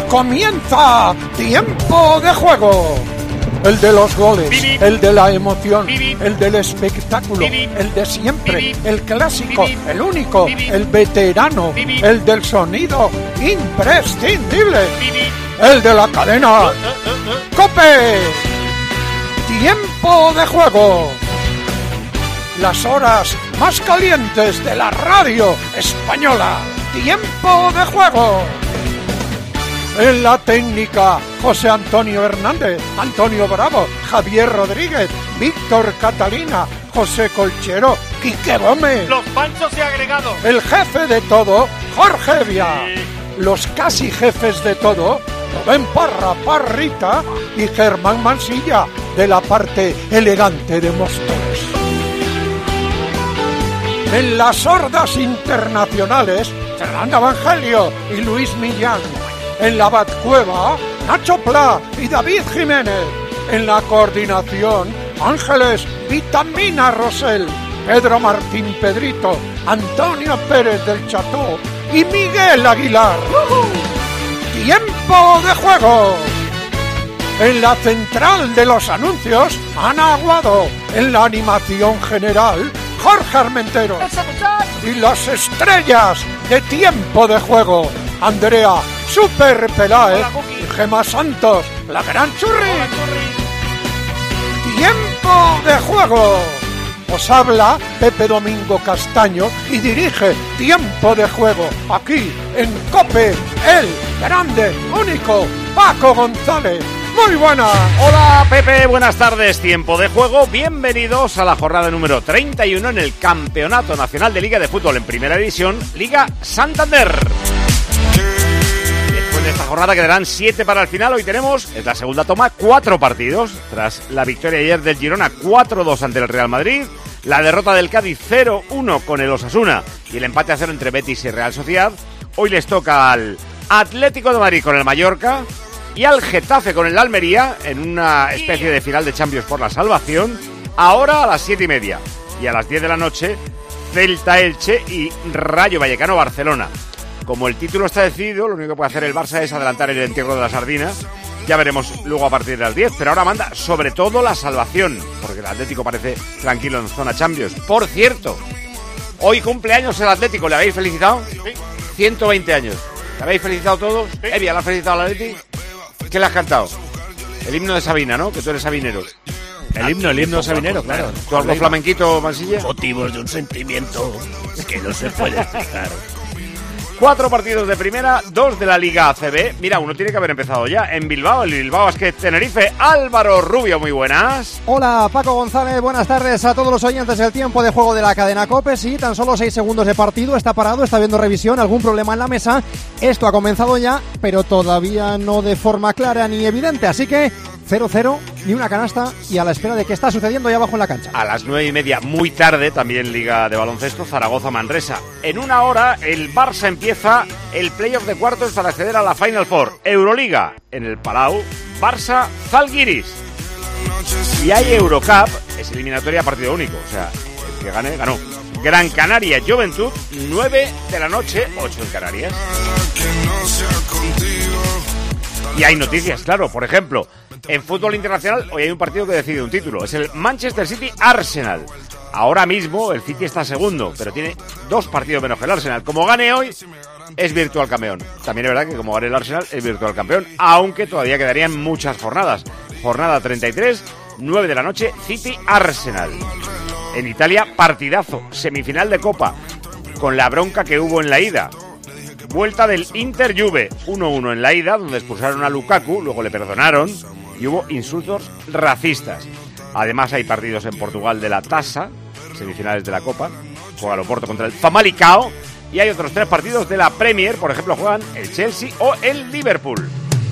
Ya comienza Tiempo de Juego. El de los goles, el de la emoción, el del espectáculo, el de siempre, el clásico, el único, el veterano, el del sonido imprescindible, el de la cadena ¡COPE! Tiempo de Juego. Las horas más calientes de la radio española. Tiempo de Juego. En la técnica, José Antonio Hernández, Antonio Bravo, Javier Rodríguez, Víctor Catalina, José Colchero, Quique Gómez. Los panchos y agregados. El jefe de todo, Jorge Evia. Los casi jefes de todo, Rubén Parra, Parrita y Germán Mansilla, de la parte elegante de Móstoles. En las hordas internacionales, Fernando Evangelio y Luis Millán. En la Batcueva, Nacho Pla y David Jiménez. En la coordinación, Ángeles Vitamina Rosell, Pedro Martín Pedrito, Antonio Pérez del Cható y Miguel Aguilar. ¡Tiempo de Juego! En la central de los anuncios, Ana Aguado. En la animación general, Jorge Armentero. Y las estrellas de Tiempo de Juego, Andrea Super Peláez y Gemma Santos, la gran Churri. Tiempo de Juego. Os habla Pepe Domingo Castaño y dirige Tiempo de Juego aquí en COPE, el grande, único Paco González. Muy buenas. Hola Pepe, buenas tardes. Tiempo de Juego. Bienvenidos a la jornada número 31 en el Campeonato Nacional de Liga de Fútbol en Primera División, Liga Santander. Después de esta jornada quedarán 7 para el final. Hoy tenemos, es la segunda toma, 4 partidos. Tras la victoria ayer del Girona 4-2 ante el Real Madrid, la derrota del Cádiz 0-1 con el Osasuna y el empate a 0 entre Betis y Real Sociedad, hoy les toca al Atlético de Madrid con el Mallorca y al Getafe con el Almería en una especie de final de Champions por la salvación, ahora a las 7:30. Y a las 10 de la noche, Celta Elche y Rayo Vallecano Barcelona. Como el título está decidido, lo único que puede hacer el Barça es adelantar el entierro de la sardina. Ya veremos luego a partir de las 10, pero ahora manda sobre todo la salvación, porque el Atlético parece tranquilo en zona Champions. Por cierto, hoy cumpleaños el Atlético, ¿le habéis felicitado? Sí. 120 años. ¿Le habéis felicitado todos? Sí. Evia, ¿le has felicitado al Atlético? ¿Qué le has cantado? El himno de Sabina, ¿no? Que tú eres sabinero. El himno sabinero, claro. ¿Tú algo flamenquito, Mansilla? Motivos de un sentimiento que no se puede explicar. 4 partidos de primera, 2 de la Liga ACB. Mira, uno tiene que haber empezado ya en Bilbao, el Bilbao Basket Tenerife. Álvaro Rubio, muy buenas. Hola, Paco González, buenas tardes a todos los oyentes del Tiempo de Juego de la cadena COPE. Sí, tan solo 6 segundos de partido, está parado, está viendo revisión, algún problema en la mesa. Esto ha comenzado ya, pero todavía no de forma clara ni evidente, así que 0-0, ni una canasta y a la espera de qué está sucediendo ahí abajo en la cancha. A las 9:30, muy tarde, también Liga de Baloncesto, Zaragoza-Manresa. En una hora, el Barça empieza el playoff de cuartos para acceder a la Final Four. Euroliga, en el Palau, Barça-Zalgiris. Y hay Eurocup, es eliminatoria a partido único, o sea, el que gane, ganó. Gran Canaria, Juventud, 9 de la noche, 8 en Canarias. Y hay noticias, claro, por ejemplo, en fútbol internacional hoy hay un partido que decide un título, es el Manchester City-Arsenal. Ahora mismo el City está segundo, pero tiene 2 partidos menos que el Arsenal. Como gane hoy, es virtual campeón. También es verdad que como gane el Arsenal, es virtual campeón, aunque todavía quedarían muchas jornadas. Jornada 33, 9 de la noche, City-Arsenal. En Italia, partidazo, semifinal de Copa, con la bronca que hubo en la ida. Vuelta del Inter-Juve, 1-1 en la ida, donde expulsaron a Lukaku, luego le perdonaron, y hubo insultos racistas. Además hay partidos en Portugal de la Taça, semifinales de la Copa, juega el Oporto contra el Famalicão, y hay otros 3 partidos de la Premier, por ejemplo juegan el Chelsea o el Liverpool.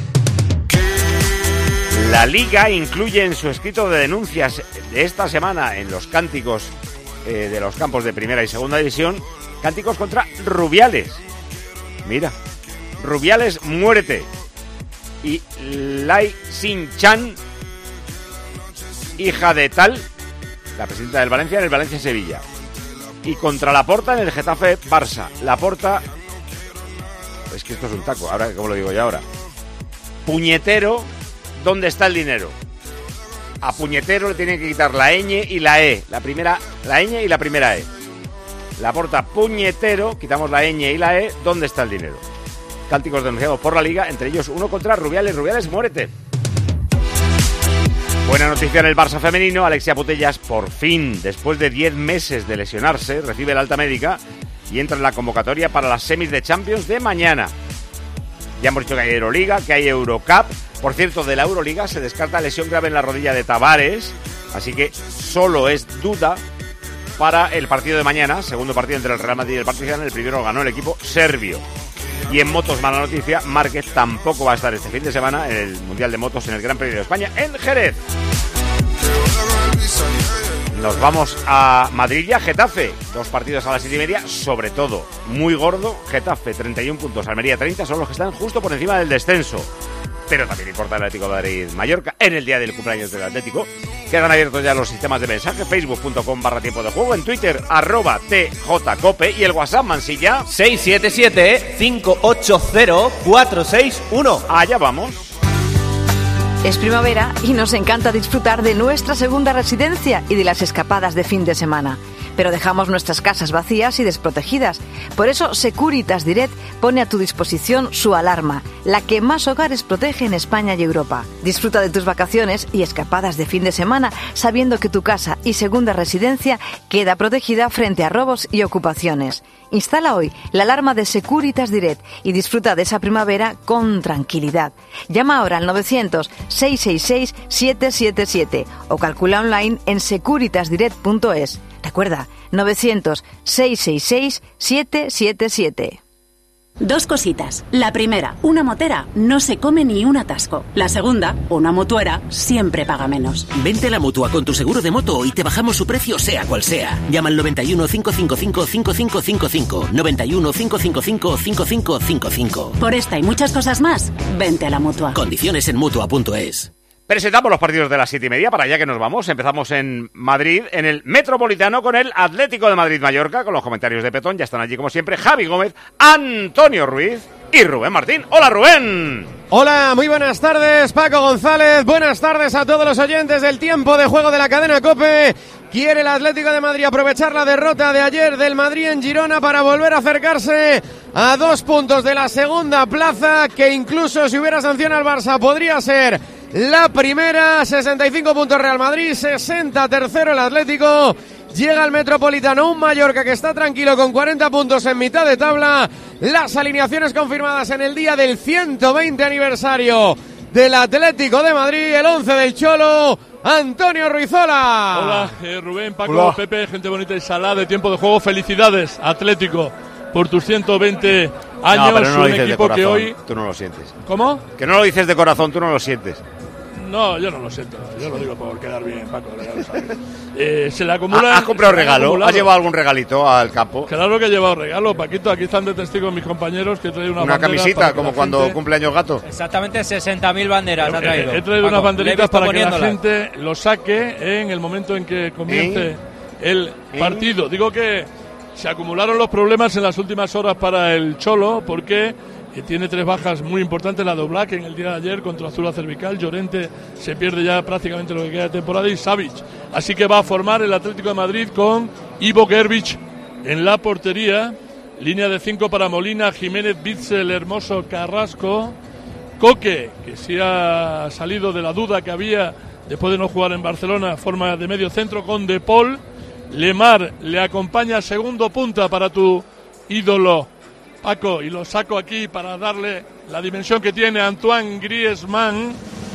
La Liga incluye en su escrito de denuncias de esta semana en los cánticos de los campos de Primera y Segunda División, cánticos contra Rubiales. Mira, Rubiales, muérete. Y Lai Xin-Chan, hija de tal, la presidenta del Valencia, en el Valencia-Sevilla. Y contra Laporta en el Getafe-Barça. Laporta, es que esto es un taco, ahora, ¿cómo lo digo yo ahora? puñetero, ¿dónde está el dinero? A puñetero le tienen que quitar la ñ y la e. La ñ y la primera e. Laporta, puñetero, quitamos la ñ y la e, ¿dónde está el dinero? Cánticos denunciados por la Liga, entre ellos uno contra Rubiales. Rubiales, muérete. Buena noticia en el Barça femenino. Alexia Putellas, por fin, después de 10 meses de lesionarse, recibe la alta médica y entra en la convocatoria para las semis de Champions de mañana. Ya hemos dicho que hay Euroliga, que hay Eurocup. Por cierto, de la Euroliga se descarta lesión grave en la rodilla de Tavares, así que solo es duda para el partido de mañana, segundo partido entre el Real Madrid y el Partizan. El primero ganó el equipo serbio. Y en motos, mala noticia, Márquez tampoco va a estar este fin de semana en el Mundial de Motos en el Gran Premio de España en Jerez. Nos vamos a Madrid y a Getafe. 2 partidos a las 7:30, sobre todo, muy gordo. Getafe, 31 puntos, Almería 30, son los que están justo por encima del descenso. Pero también importa el Atlético de Madrid-Mallorca en el día del cumpleaños del Atlético. Quedan abiertos ya los sistemas de mensaje, facebook.com/tiempo de juego, en Twitter, @tjcope y el WhatsApp, Mansilla, 677-580-461. Allá vamos. Es primavera y nos encanta disfrutar de nuestra segunda residencia y de las escapadas de fin de semana. Pero dejamos nuestras casas vacías y desprotegidas. Por eso Securitas Direct pone a tu disposición su alarma, la que más hogares protege en España y Europa. Disfruta de tus vacaciones y escapadas de fin de semana sabiendo que tu casa y segunda residencia queda protegida frente a robos y ocupaciones. Instala hoy la alarma de Securitas Direct y disfruta de esa primavera con tranquilidad. Llama ahora al 900-666-777 o calcula online en securitasdirect.es. Recuerda, 900-666-777. 2 cositas. La primera, una motera no se come ni un atasco. La segunda, una mutuera siempre paga menos. Vente a la Mutua con tu seguro de moto y te bajamos su precio sea cual sea. Llama al 91 555 5555. 91 555 5555. Por esta y muchas cosas más, vente a la Mutua. Condiciones en Mutua.es. Presentamos los partidos de las 7:30 para allá que nos vamos. Empezamos en Madrid, en el Metropolitano, con el Atlético de Madrid-Mallorca, con los comentarios de Petón. Ya están allí, como siempre, Javi Gómez, Antonio Ruiz y Rubén Martín. ¡Hola, Rubén! Hola, muy buenas tardes, Paco González. Buenas tardes a todos los oyentes del tiempo de juego de la cadena COPE. Quiere el Atlético de Madrid aprovechar la derrota de ayer del Madrid en Girona para volver a acercarse a 2 puntos de la segunda plaza, que incluso si hubiera sanción al Barça podría ser la primera. 65 puntos Real Madrid, 60 tercero el Atlético. Llega al Metropolitano un Mallorca que está tranquilo con 40 puntos en mitad de tabla. Las alineaciones confirmadas en el día del 120 aniversario del Atlético de Madrid. El 11 del Cholo, Antonio Ruizola. Hola, Rubén, Paco, hola. Pepe, gente bonita y salada de tiempo de juego. Felicidades, Atlético, por tus 120 años. No, pero no lo dices equipo de corazón, que hoy... tú no lo sientes. ¿Cómo? Que no lo dices de corazón, tú no lo sientes. No, yo no lo siento, yo lo digo por quedar bien, Paco, ya lo sabes. Se le acumulan... ¿Has comprado regalo? ¿Has llevado algún regalito al campo? Claro que he llevado regalo, Paquito, aquí están de testigos mis compañeros que he traído una camisita, como cuando gente... cumple años Gato. Exactamente, 60.000 banderas ha traído. He traído Paco, unas banderitas para que la gente lo saque en el momento en que comience el partido. Digo que se acumularon los problemas en las últimas horas para el Cholo, porque... que tiene 3 bajas muy importantes, la de Oblak en el día de ayer contra Azul Cervical, Llorente se pierde ya prácticamente lo que queda de temporada y Savic, así que va a formar el Atlético de Madrid con Ivo Gerbic en la portería, línea de 5 para Molina, Jiménez, Bitzel, Hermoso, Carrasco, Coque, que sí ha salido de la duda que había después de no jugar en Barcelona, forma de medio centro con De Paul, Lemar le acompaña segundo punta para tu ídolo Paco, y lo saco aquí para darle la dimensión que tiene Antoine Griezmann.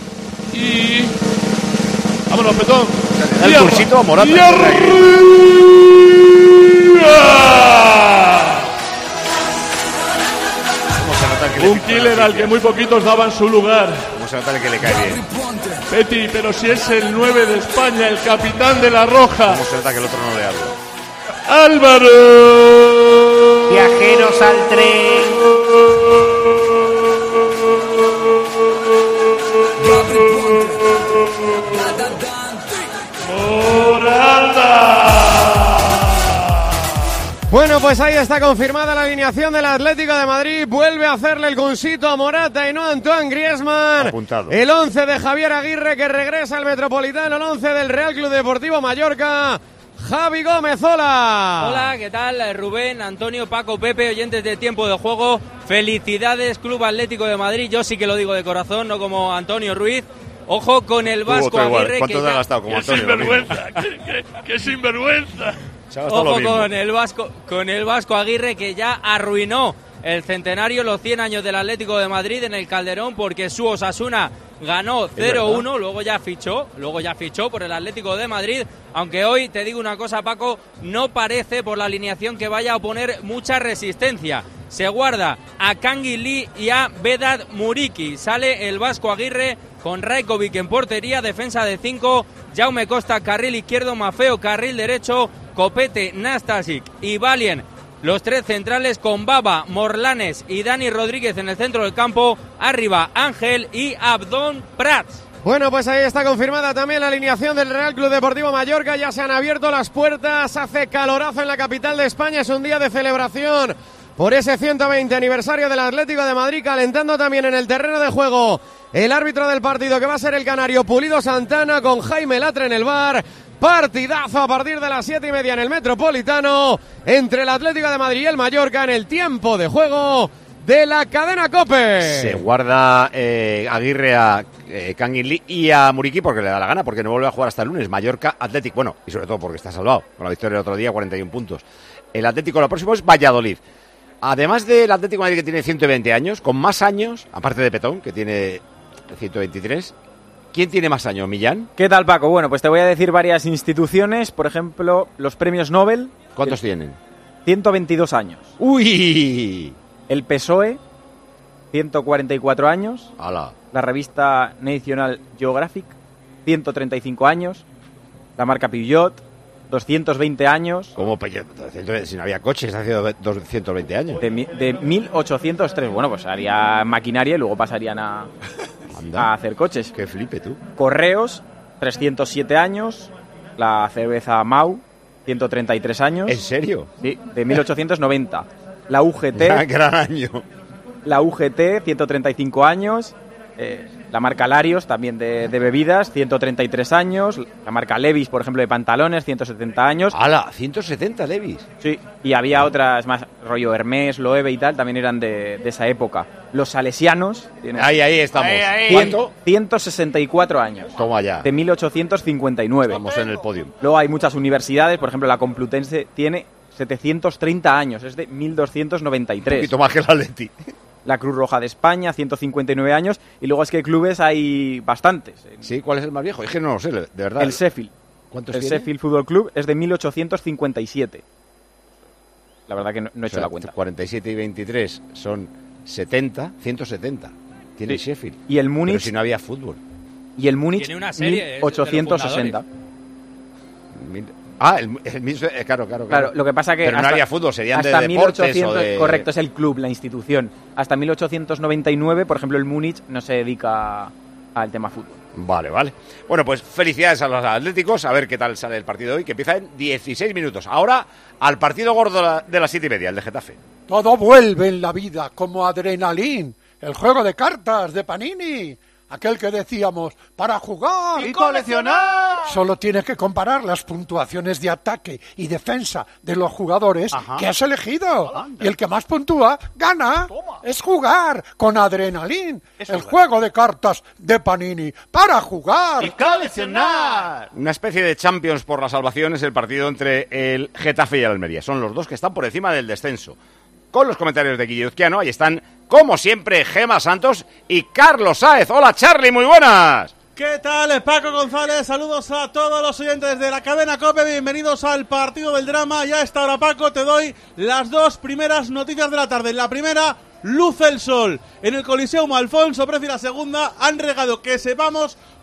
Y... vámonos, Petón. El cursito a Morata. Un killer al que muy poquitos daban su lugar. ¿Cómo se nota que le cae bien? Peti, pero si es el 9 de España, el capitán de la Roja. ¿Cómo se nota que el otro no le habla? Álvaro. Viajeros al tren. Morata. Bueno, pues pues ahí está confirmada la alineación del Atlético de Madrid. Vuelve a hacerle el gunsito a Morata y no a Antoine Griezmann. Apuntado. El 11 de Javier Aguirre, que regresa al Metropolitano. El 11 del Real Club Deportivo Mallorca, Javi Gómez. Hola. Hola, ¿qué tal? Rubén, Antonio, Paco, Pepe, oyentes de Tiempo de Juego. Felicidades, Club Atlético de Madrid. Yo sí que lo digo de corazón, no como Antonio Ruiz. Ojo con el Vasco Aguirre. ¿Cuánto te ha gastado como Antonio? ¡Qué sinvergüenza! Ojo con el Vasco Aguirre, que ya arruinó el centenario, los 100 años del Atlético de Madrid en el Calderón, porque su Osasuna ganó 0-1, luego ya fichó por el Atlético de Madrid, aunque hoy, te digo una cosa, Paco, no parece por la alineación que vaya a oponer mucha resistencia. Se guarda a Kangi Lee y a Vedat Muriqi. Sale el Vasco Aguirre con Rajkovic en portería, defensa de 5, Jaume Costa carril izquierdo, Maffeo carril derecho, Copete, Nastasic y Valien, los tres centrales, con Baba, Morlanes y Dani Rodríguez en el centro del campo, arriba Ángel y Abdón Prats. Bueno, pues ahí está confirmada también la alineación del Real Club Deportivo Mallorca. Ya se han abierto las puertas, hace calorazo en la capital de España, es un día de celebración por ese 120 aniversario del Atlético de Madrid, calentando también en el terreno de juego el árbitro del partido, que va a ser el canario Pulido Santana, con Jaime Latre en el bar. Partidazo a partir de las 7:30 en el Metropolitano entre el Atlético de Madrid y el Mallorca en el tiempo de juego de la cadena COPE. Se guarda Aguirre a Kangi Lee y a Muriqui porque le da la gana, porque no vuelve a jugar hasta el lunes. Mallorca, Atlético, bueno, y sobre todo porque está salvado con la victoria el otro día, 41 puntos. El Atlético, lo próximo es Valladolid. Además del Atlético de Madrid, que tiene 120 años, con más años, aparte de Petón, que tiene 123... ¿Quién tiene más años, Millán? ¿Qué tal, Paco? Bueno, pues te voy a decir varias instituciones, por ejemplo, los premios Nobel. ¿Cuántos tienen? 122 años. ¡Uy! El PSOE, 144 años. ¡Hala! La revista National Geographic, 135 años. La marca Peugeot, 220 años. ¿Cómo Peugeot? Si no había coches hace 220 años. De 1803. Bueno, pues haría maquinaria y luego pasarían a hacer coches. ¡Qué flipe tú! Correos, 307 años. La cerveza Mau, 133 años. ¿En serio? Sí, de 1890. La UGT. Gran año. La UGT, 135 años. La marca Larios, también de bebidas, 133 años. La marca Levi's, por ejemplo, de pantalones, 170 años. ¡Hala! ¿170 Levi's? Sí, y había otras más, rollo Hermès, Loewe y tal, también eran de esa época. Los salesianos. Ahí estamos. ¿Cuánto? 164 años. Toma ya. De 1859. Estamos en el podio. Luego hay muchas universidades, por ejemplo, la Complutense tiene 730 años, es de 1293. Un poquito más que la Atleti. La Cruz Roja de España, 159 años, y luego es que clubes hay bastantes. ¿Sí? ¿Cuál es el más viejo? Es que no lo sé, de verdad. El Sheffield. ¿Cuántos tiene? El Sheffield Fútbol Club es de 1857. La verdad que no he hecho la cuenta. 47 y 23 son 170. Tiene el Sheffield. Y el Múnich. Pero si no había fútbol. Y el Múnich, tiene una serie, 1860. Claro. Lo que pasa que pero no había fútbol, serían hasta de deportes 1800, o de... Correcto, es el club, la institución. Hasta 1899, por ejemplo, el Múnich no se dedica al tema fútbol. Vale. Bueno, pues felicidades a los atléticos, a ver qué tal sale el partido hoy, que empieza en 16 minutos. Ahora, al partido gordo de las 7:30, el de Getafe. Todo vuelve en la vida como Adrenalin, el juego de cartas de Panini. Aquel que decíamos, para jugar y coleccionar. Solo tienes que comparar las puntuaciones de ataque y defensa de los jugadores que has elegido. Y el que más puntúa, gana. Toma. Es jugar con Adrenalin, el jugar. juego de cartas de Panini. Para jugar Y coleccionar. Una especie de Champions por la salvación es el partido entre el Getafe y el Almería. Son los dos que están por encima del descenso. Con los comentarios de Guille Uzquiano, ahí están, como siempre, Gema Santos y Carlos Sáez. Hola, Charly, muy buenas. ¿Qué tal, Paco González? Saludos a todos los oyentes de la cadena COPE. Bienvenidos al partido del drama. Ya a esta hora, Paco, te doy las dos primeras noticias de la tarde. En la primera, luce el sol. En el Coliseum Alfonso Preci, la segunda, han regado, que sepamos,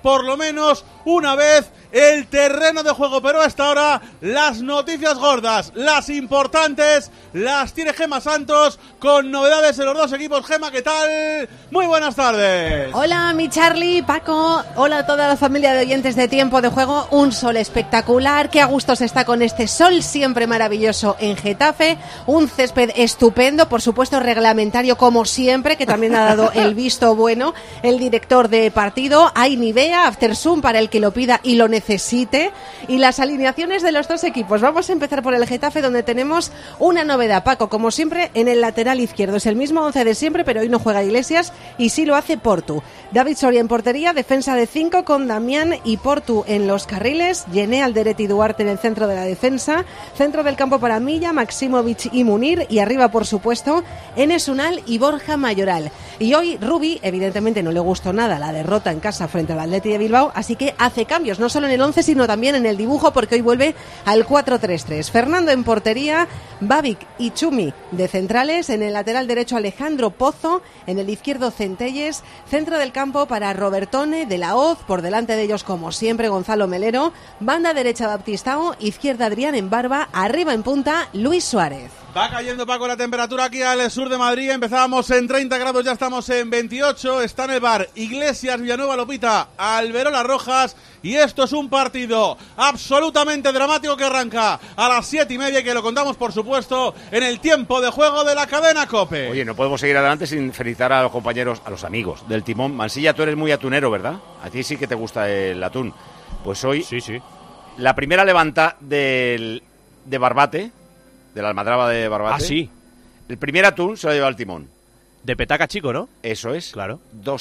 por lo menos una vez el terreno de juego. Pero hasta ahora las noticias gordas, las importantes, las tiene Gemma Santos con novedades en los dos equipos. Gemma, ¿qué tal? Muy buenas tardes. Hola, mi Charlie, Paco, hola a toda la familia de oyentes de Tiempo de Juego. Un sol espectacular, qué a gusto se está con este sol siempre maravilloso en Getafe, un césped estupendo, por supuesto reglamentario como siempre, que también ha dado el visto bueno el director de partido. Hay Nivea, Aftersun para el que lo pida y lo necesite, y las alineaciones de los dos equipos. Vamos a empezar por el Getafe, donde tenemos una novedad, Paco, como siempre en el lateral izquierdo. Es el mismo 11 de siempre, pero hoy no juega Iglesias y sí lo hace Portu. David Soria en portería, defensa de 5 con Damián y Portu en los carriles, Yené, Alderete y Duarte en el centro de la defensa, centro del campo para Milla, Maximovic y Munir, y arriba, por supuesto, Enes Unal y Borja Mayoral. Y hoy Rubi, evidentemente, no le gustó nada la derrota en casa frente al Atleti de Bilbao, así que hace cambios, no solo en el 11, sino también en el dibujo, porque hoy vuelve al 4-3-3. Fernando en portería, Babic y Chumi de centrales, en el lateral derecho Alejandro Pozo, en el izquierdo Centelles, centro del campo para Robertone, De la Hoz, por delante de ellos, como siempre, Gonzalo Melero, banda derecha Baptistao, izquierda Adrián en barba, arriba en punta Luis Suárez. Va cayendo, Paco, la temperatura aquí al sur de Madrid. Empezábamos en 30 grados, ya estamos en 28. Está en el bar Iglesias, Villanueva, Lopita, Alberola Rojas. Y esto es un partido absolutamente dramático que arranca a las 7:30 y que lo contamos, por supuesto, en el Tiempo de Juego de la cadena COPE. Oye, no podemos seguir adelante sin felicitar a los compañeros, a los amigos del timón. Mansilla, tú eres muy atunero, ¿verdad? A ti sí que te gusta el atún. Pues hoy, sí. La primera levanta de Barbate, de la almadraba de Barbate. Ah, sí. El primer atún se lo ha llevado el timón. De petaca chico, ¿no? Eso es. Claro.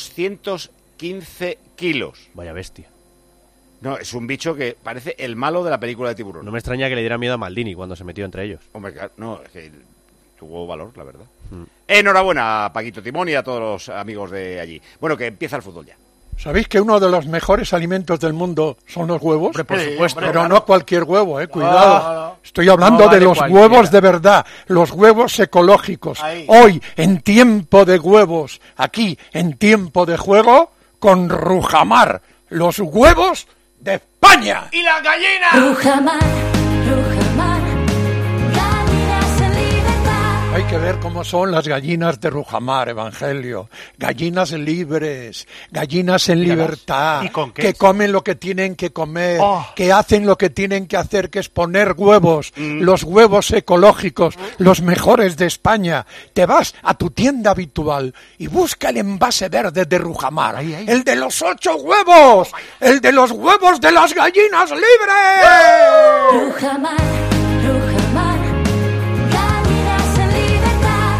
215 kilos. Vaya bestia. No, es un bicho que parece el malo de la película de Tiburón. No me extraña que le diera miedo a Maldini cuando se metió entre ellos. Hombre, no, es que tuvo valor, la verdad. Enhorabuena a Paquito Timón y a todos los amigos de allí. Bueno, que empieza el fútbol ya. ¿Sabéis que uno de los mejores alimentos del mundo son los huevos? Hombre, por supuesto. Pero no cualquier huevo, cuidado. Estoy hablando de los huevos de verdad, los huevos ecológicos. Ahí. Hoy, en Tiempo de Huevos, aquí, en Tiempo de Juego, con Rujamar, los huevos de España. ¡Y las gallinas! Rujamar, Rujamar, gallinas en libertad. Hay que ver cómo son las gallinas de Rujamar, Evangelio. Gallinas libres, gallinas en libertad, ¿Y con qué? Que comen lo que tienen que comer, que hacen lo que tienen que hacer, que es poner huevos, los huevos ecológicos, los mejores de España. Te vas a tu tienda habitual y busca el envase verde de Rujamar, el de los 8 huevos, el de los huevos de las gallinas libres. Rujamar, Rujamar, gallinas en libertad.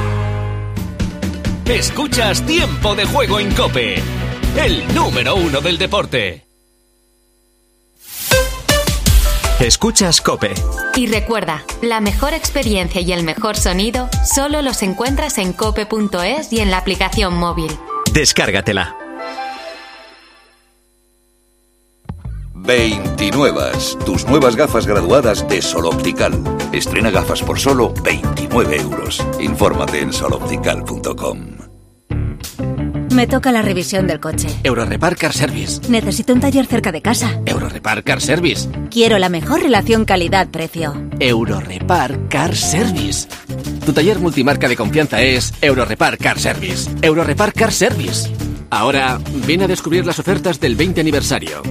Escuchas Tiempo de Juego en COPE, el número 1 del deporte. Escuchas COPE. Y recuerda, la mejor experiencia y el mejor sonido solo los encuentras en cope.es y en la aplicación móvil. Descárgatela. 29. Tus nuevas gafas graduadas de Sol Optical. Estrena gafas por solo 29 euros. Infórmate en soloptical.com. Me toca la revisión del coche. Eurorepar Car Service. Necesito un taller cerca de casa. Eurorepar Car Service. Quiero la mejor relación calidad-precio. Eurorepar Car Service. Tu taller multimarca de confianza es Eurorepar Car Service. Eurorepar Car Service. Ahora, ven a descubrir las ofertas del 20 aniversario.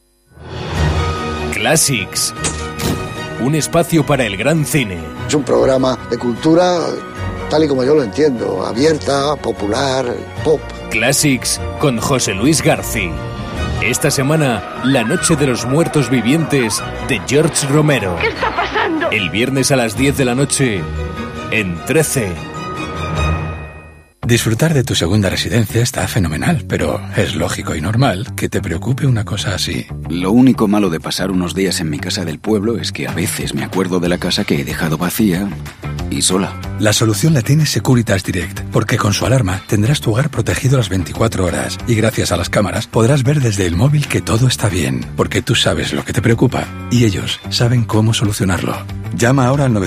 Classics. Un espacio para el gran cine. Es un programa de cultura tal y como yo lo entiendo, abierta, popular, pop. Classics con José Luis García. Esta semana, La Noche de los Muertos Vivientes de George Romero. ¿Qué está pasando? El viernes a las 10 de la noche en 13. Disfrutar de tu segunda residencia está fenomenal, pero es lógico y normal que te preocupe una cosa así. Lo único malo de pasar unos días en mi casa del pueblo es que a veces me acuerdo de la casa que he dejado vacía y sola. La solución la tiene Securitas Direct, porque con su alarma tendrás tu hogar protegido las 24 horas y gracias a las cámaras podrás ver desde el móvil que todo está bien, porque tú sabes lo que te preocupa y ellos saben cómo solucionarlo. Llama ahora al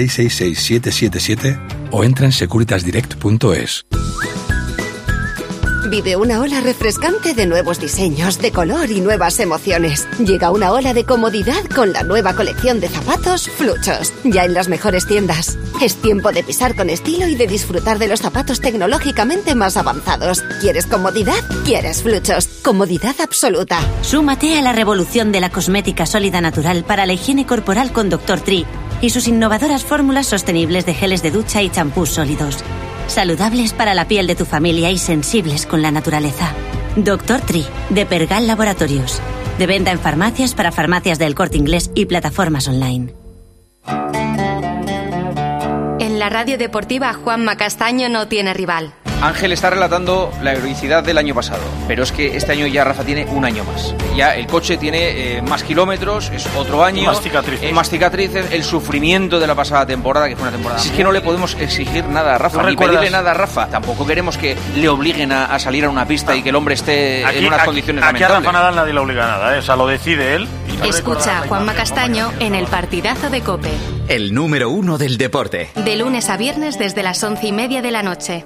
900-666-777 o entra en securitasdirect.es. Vive una ola refrescante de nuevos diseños, de color y nuevas emociones. Llega una ola de comodidad con la nueva colección de zapatos Fluchos, ya en las mejores tiendas. Es tiempo de pisar con estilo y de disfrutar de los zapatos tecnológicamente más avanzados. ¿Quieres comodidad? ¿Quieres Fluchos? Comodidad absoluta. Súmate a la revolución de la cosmética sólida natural para la higiene corporal con Dr. Tree y sus innovadoras fórmulas sostenibles de geles de ducha y champús sólidos. Saludables para la piel de tu familia y sensibles con la naturaleza. Dr. Tree, de Pergal Laboratorios. De venta en farmacias para farmacias del Corte Inglés y plataformas online. En la radio deportiva, Juanma Castaño no tiene rival. Ángel está relatando la heroicidad del año pasado, pero es que este año ya Rafa tiene un año más. Ya el coche tiene más kilómetros, es otro año. Más cicatrices, el sufrimiento de la pasada temporada, que fue una temporada. Si es que no le podemos exigir nada a Rafa, ni pedirle nada a Rafa. Tampoco queremos que le obliguen a salir a una pista y que el hombre esté en unas condiciones lamentables. Aquí a Rafa Nadal nadie le obliga a nada, o sea, lo decide él. Escucha a Juanma Castaño en el partidazo de COPE. El número 1 del deporte. De lunes a viernes desde las 11:30 de la noche.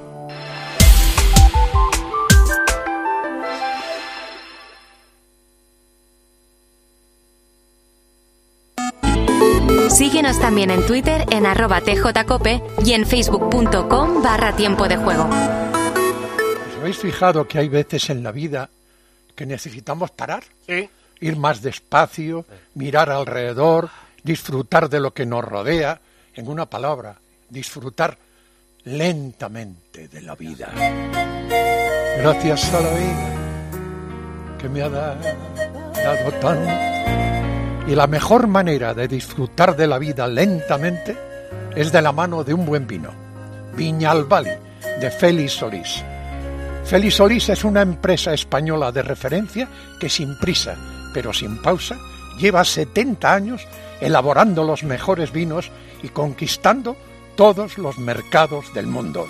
Síguenos también en Twitter en @tjcope y en facebook.com/tiempo de juego. ¿Os habéis fijado que hay veces en la vida que necesitamos parar? Sí. Ir más despacio, mirar alrededor, disfrutar de lo que nos rodea. En una palabra, disfrutar lentamente de la vida. Gracias a la vida que me ha dado tanto. Y la mejor manera de disfrutar de la vida lentamente es de la mano de un buen vino. Viñalbali, de Félix Solís. Félix Solís es una empresa española de referencia que sin prisa, pero sin pausa, lleva 70 años elaborando los mejores vinos y conquistando todos los mercados del mundo.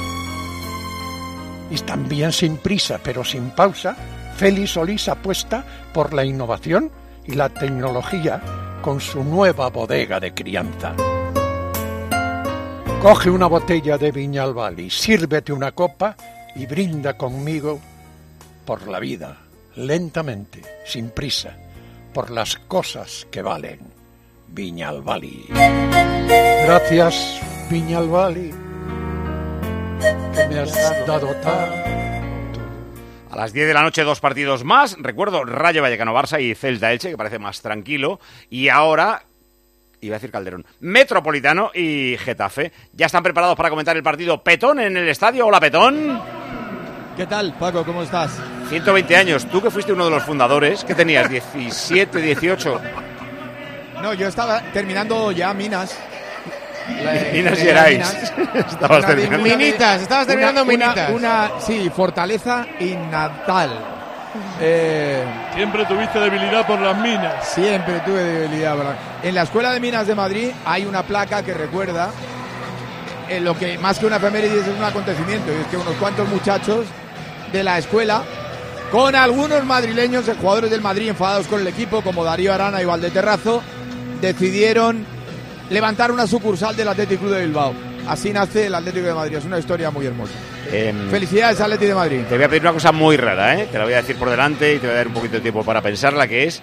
Y también sin prisa, pero sin pausa, Félix Solís apuesta por la innovación y la tecnología con su nueva bodega de crianza. Coge una botella de Viñalbali, sírvete una copa y brinda conmigo por la vida, lentamente, sin prisa, por las cosas que valen. Viñalbali. Gracias, Viñalbali, que me has dado tanto. A las 10 de la noche, 2 partidos más. Recuerdo Rayo Vallecano-Barça y Celta-Elche, que parece más tranquilo. Y ahora, iba a decir Calderón, Metropolitano y Getafe. Ya están preparados para comentar el partido. Petón en el estadio. Hola, Petón. ¿Qué tal, Paco? ¿Cómo estás? 120 años. Tú que fuiste uno de los fundadores, ¿qué tenías? 17, 18. No, yo estaba terminando ya Minas. Minas Gerais. Estabas terminando. Minitas, estabas terminando Minitas. Sí, Fortaleza y Natal. Siempre tuviste debilidad por las minas. Siempre tuve debilidad por las... En la Escuela de Minas de Madrid hay una placa que recuerda lo que más que una efeméride es un acontecimiento. Y es que unos cuantos muchachos de la escuela, con algunos madrileños, jugadores del Madrid enfadados con el equipo, como Darío Arana y Valdeterrazo, decidieron levantar una sucursal del Athletic Club de Bilbao. Así nace el Atlético de Madrid. Es una historia muy hermosa. Felicidades, Atlético de Madrid. Te voy a pedir una cosa muy rara, Te la voy a decir por delante y te voy a dar un poquito de tiempo para pensarla, que es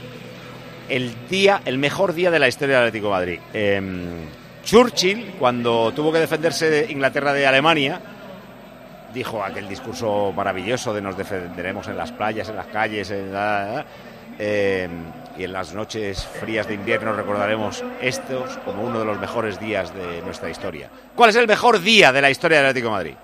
el mejor día de la historia del Atlético de Madrid. Churchill, cuando tuvo que defenderse de Inglaterra de Alemania, dijo aquel discurso maravilloso de nos defenderemos en las playas, en las calles, y en las noches frías de invierno recordaremos estos como uno de los mejores días de nuestra historia. ¿Cuál es el mejor día de la historia del Atlético de Madrid?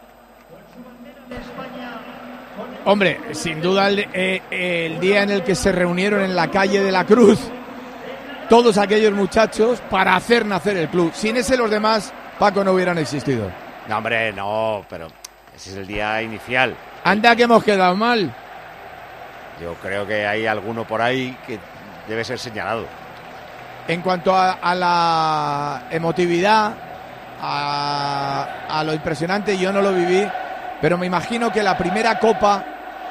Hombre, sin duda el día en el que se reunieron en la calle de la Cruz todos aquellos muchachos para hacer nacer el club. Sin ese los demás, Paco, no hubieran existido. No, hombre, no, pero ese es el día inicial. Anda que hemos quedado mal. Yo creo que hay alguno por ahí que debe ser señalado. En cuanto a la emotividad, a lo impresionante, yo no lo viví, pero me imagino que la primera Copa,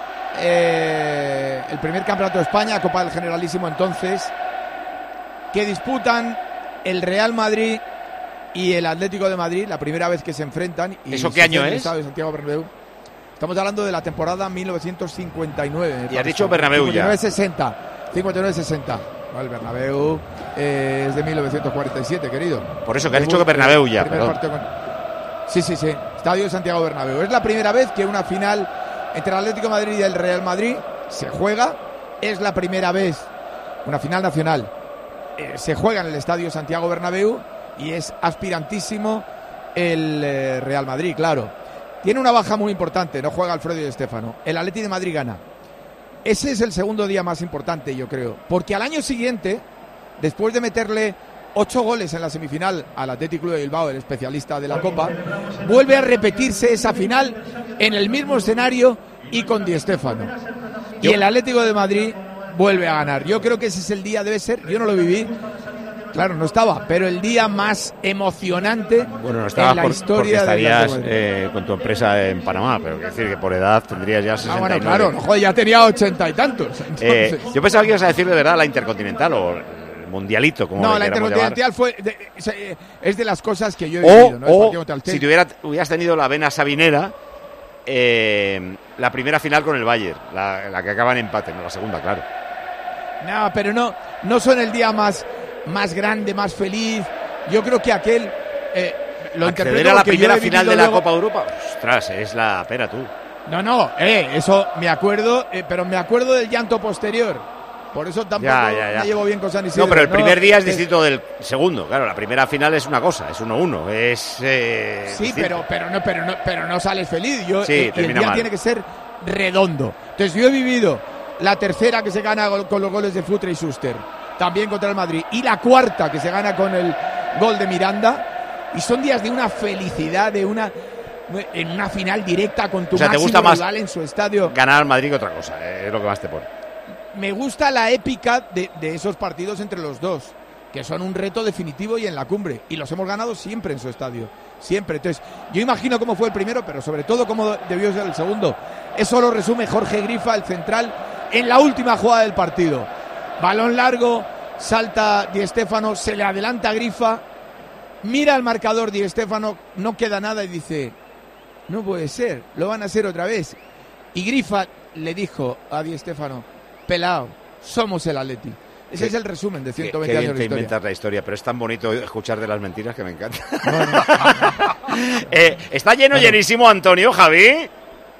el primer Campeonato de España, Copa del Generalísimo entonces, que disputan el Real Madrid y el Atlético de Madrid, la primera vez que se enfrentan. Y ¿eso qué año es? Santiago Bernabéu. Estamos hablando de la temporada 1959. Y has dicho Bernabéu ya. 59-60. El Bernabéu es de 1947, querido. Por eso que has dicho que Bernabéu ya. Sí. Estadio Santiago Bernabéu. Es la primera vez que una final entre el Atlético de Madrid y el Real Madrid se juega. Es la primera vez, una final nacional, se juega en el Estadio Santiago Bernabéu y es aspirantísimo el Real Madrid, claro. Tiene una baja muy importante, no juega Alfredo Di Stéfano. El Atlético de Madrid gana. Ese es el segundo día más importante, yo creo, porque al año siguiente, después de meterle 8 goles en la semifinal al Athletic Club de Bilbao, el especialista de la Copa, vuelve a repetirse esa final en el mismo escenario y con Di Stéfano. Y el Atlético de Madrid vuelve a ganar. Yo creo que ese es el día, debe ser, yo no lo viví, claro, no estaba, pero el día más emocionante en la historia porque estarías con tu empresa en Panamá, pero quiero decir que por edad tendrías ya 69. Bueno, claro, joder, ya tenía 80 y tantos. Yo pensaba que ibas a decir de verdad la Intercontinental o el Mundialito, como no, la Intercontinental es de las cosas que yo he vivido, ¿no? O si hubieras tenido la vena sabinera, la primera final con el Bayern, la que acaba en empate, no la segunda, claro. No, pero no son el día más grande, más feliz. Yo creo que aquel lo interpreto a la primera final de la Copa Europa. Ostras, es la pera tú. No, eso me acuerdo, pero me acuerdo del llanto posterior. Por eso tampoco me llevo bien con San Isidro. No, pero el primer día es distinto del segundo. Claro, la primera final es una cosa, es 1-1. Sí, pero no sales feliz. Sí, el día tiene que ser redondo. Entonces yo he vivido la tercera que se gana con los goles de Futre y Schuster, también contra el Madrid, y la cuarta que se gana con el gol de Miranda, y son días de una felicidad, en una final directa con tu máximo rival en su estadio. Ganar al Madrid que otra cosa, es lo que más te pone. Me gusta la épica de esos partidos entre los dos, que son un reto definitivo y en la cumbre, y los hemos ganado siempre en su estadio, siempre. Entonces yo imagino cómo fue el primero, pero sobre todo cómo debió ser el segundo. Eso lo resume Jorge Grifa, el central, en la última jugada del partido. Balón largo, salta Di Stéfano, se le adelanta Grifa, mira al marcador Di Stéfano, no queda nada y dice, no puede ser, lo van a hacer otra vez. Y Grifa le dijo a Di Stéfano, pelao, somos el Atleti. Ese es el resumen de 120 años de historia. Inventas la historia, pero es tan bonito escuchar de las mentiras que me encanta. ¿Está llenísimo Antonio, Javi?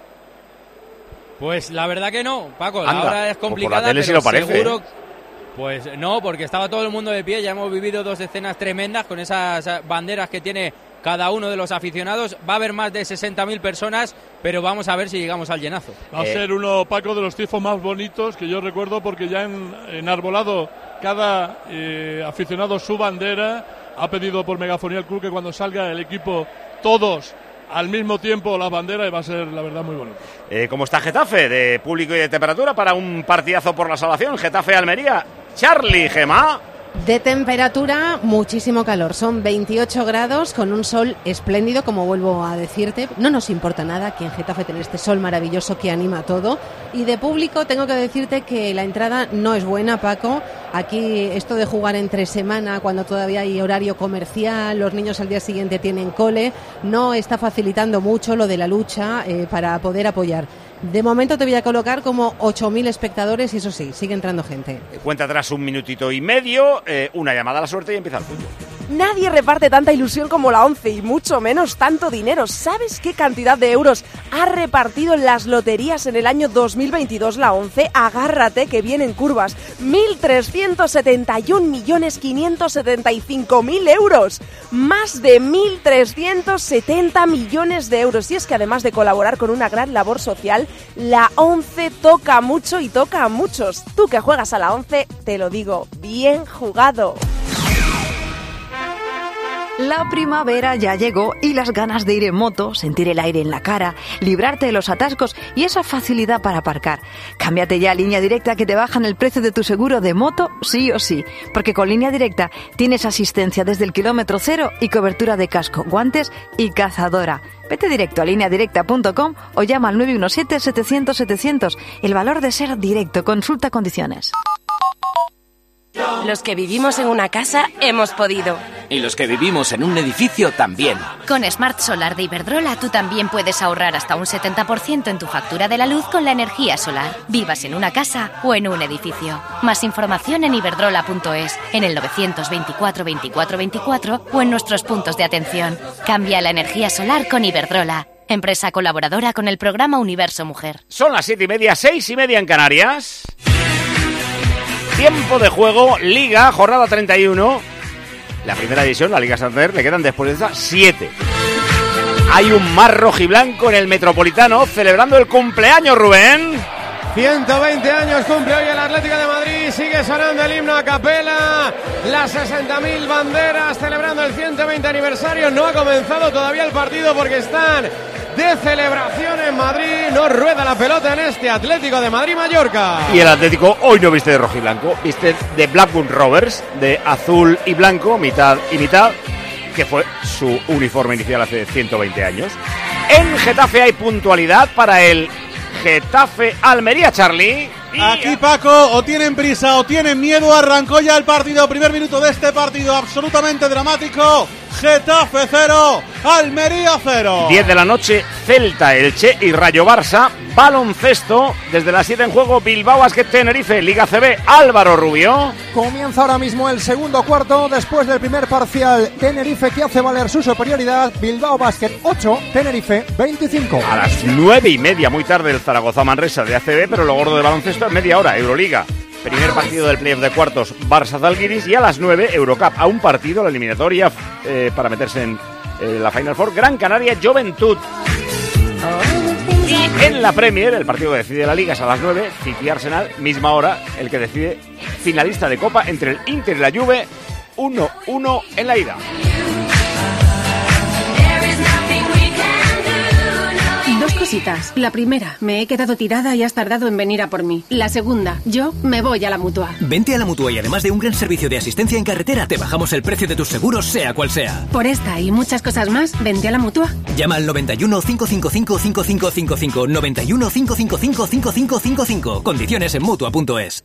Pues la verdad que no, Paco, la hora es complicada, por la tele pero sí lo parece, seguro... Pues no, porque estaba todo el mundo de pie, ya hemos vivido 2 escenas tremendas con esas banderas que tiene cada uno de los aficionados. Va a haber más de 60.000 personas, pero vamos a ver si llegamos al llenazo. Va a ser uno, Paco, de los tifos más bonitos que yo recuerdo, porque ya enarbolado cada aficionado su bandera. Ha pedido por megafonía el club que cuando salga el equipo todos al mismo tiempo las banderas, y va a ser, la verdad, muy bonito. ¿Cómo está Getafe de público y de temperatura para un partidazo por la salvación? Getafe-Almería. Charlie, Gemma. De temperatura, muchísimo calor. Son 28 grados con un sol espléndido, como vuelvo a decirte. No nos importa nada aquí en Getafe tener este sol maravilloso que anima todo. Y de público tengo que decirte que la entrada no es buena, Paco. Aquí esto de jugar entre semana, cuando todavía hay horario comercial, los niños al día siguiente tienen cole, no está facilitando mucho lo de la lucha para poder apoyar. De momento te voy a colocar como 8.000 espectadores y eso sí, sigue entrando gente. Cuenta atrás 1 minutito y medio, una llamada a la suerte y empieza el fútbol. Nadie reparte tanta ilusión como la ONCE y mucho menos tanto dinero. ¿Sabes qué cantidad de euros ha repartido en las loterías en el año 2022 la ONCE? Agárrate que vienen curvas. 1.371.575.000 euros. Más de 1.370 millones de euros. Y es que además de colaborar con una gran labor social, la ONCE toca mucho y toca a muchos. Tú que juegas a la ONCE, te lo digo, bien jugado. La primavera ya llegó y las ganas de ir en moto, sentir el aire en la cara, librarte de los atascos y esa facilidad para aparcar. Cámbiate ya a Línea Directa, que te bajan el precio de tu seguro de moto sí o sí, porque con Línea Directa tienes asistencia desde el kilómetro cero y cobertura de casco, guantes y cazadora. Vete directo a lineadirecta.com o llama al 917-700-700. El valor de ser directo. Consulta condiciones. Los que vivimos en una casa hemos podido. Y los que vivimos en un edificio también. Con Smart Solar de Iberdrola tú también puedes ahorrar hasta un 70% en tu factura de la luz con la energía solar. Vivas en una casa o en un edificio. Más información en iberdrola.es, en el 924 24 24 o en nuestros puntos de atención. Cambia la energía solar con Iberdrola. Empresa colaboradora con el programa Universo Mujer. Son las 7:30, 6:30 en Canarias. Tiempo de juego, Liga, jornada 31. La primera división, la Liga Santander, le quedan después de esta 7. Hay un mar rojiblanco en el Metropolitano celebrando el cumpleaños, Rubén. 120 años cumple hoy el Atlético de Madrid, sigue sonando el himno a capela, las 60.000 banderas celebrando el 120 aniversario. No ha comenzado todavía el partido porque están de celebración en Madrid. No rueda la pelota en este Atlético de Madrid-Mallorca. Y el Atlético hoy no viste de rojiblanco, viste de Blackburn Rovers, de azul y blanco, mitad y mitad, que fue su uniforme inicial hace 120 años. En Getafe hay puntualidad para el Getafe Almería, Charlie. Aquí, Paco, o tienen prisa o tienen miedo. Arrancó ya el partido, primer minuto de este partido absolutamente dramático. Getafe 0, Almería 0. 10 de la noche, Celta, Elche y Rayo Barça. Baloncesto, desde las 7 en juego, Bilbao Basket Tenerife, Liga CB, Álvaro Rubio. Comienza ahora mismo el segundo cuarto, después del primer parcial. Tenerife que hace valer su superioridad. Bilbao Basket 8, Tenerife 25. A las 9:30, muy tarde, el Zaragoza Manresa de ACB, pero lo gordo de baloncesto en media hora, Euroliga. Primer partido del playoff de cuartos, Barça-Zalgiris, y a las 9, Eurocup. A un partido, la eliminatoria para meterse en la Final Four, Gran Canaria Juventud. Y en la Premier, el partido que decide la Liga es a las 9, City Arsenal, misma hora, el que decide finalista de Copa entre el Inter y la Juve, 1-1 en la ida. Dos cositas. La primera, me he quedado tirada y has tardado en venir a por mí. La segunda, yo me voy a la Mutua. Vente a la Mutua y además de un gran servicio de asistencia en carretera, te bajamos el precio de tus seguros, sea cual sea. Por esta y muchas cosas más, vente a la Mutua. Llama al 91 555 5555, 91 555 5555. Condiciones en Mutua.es.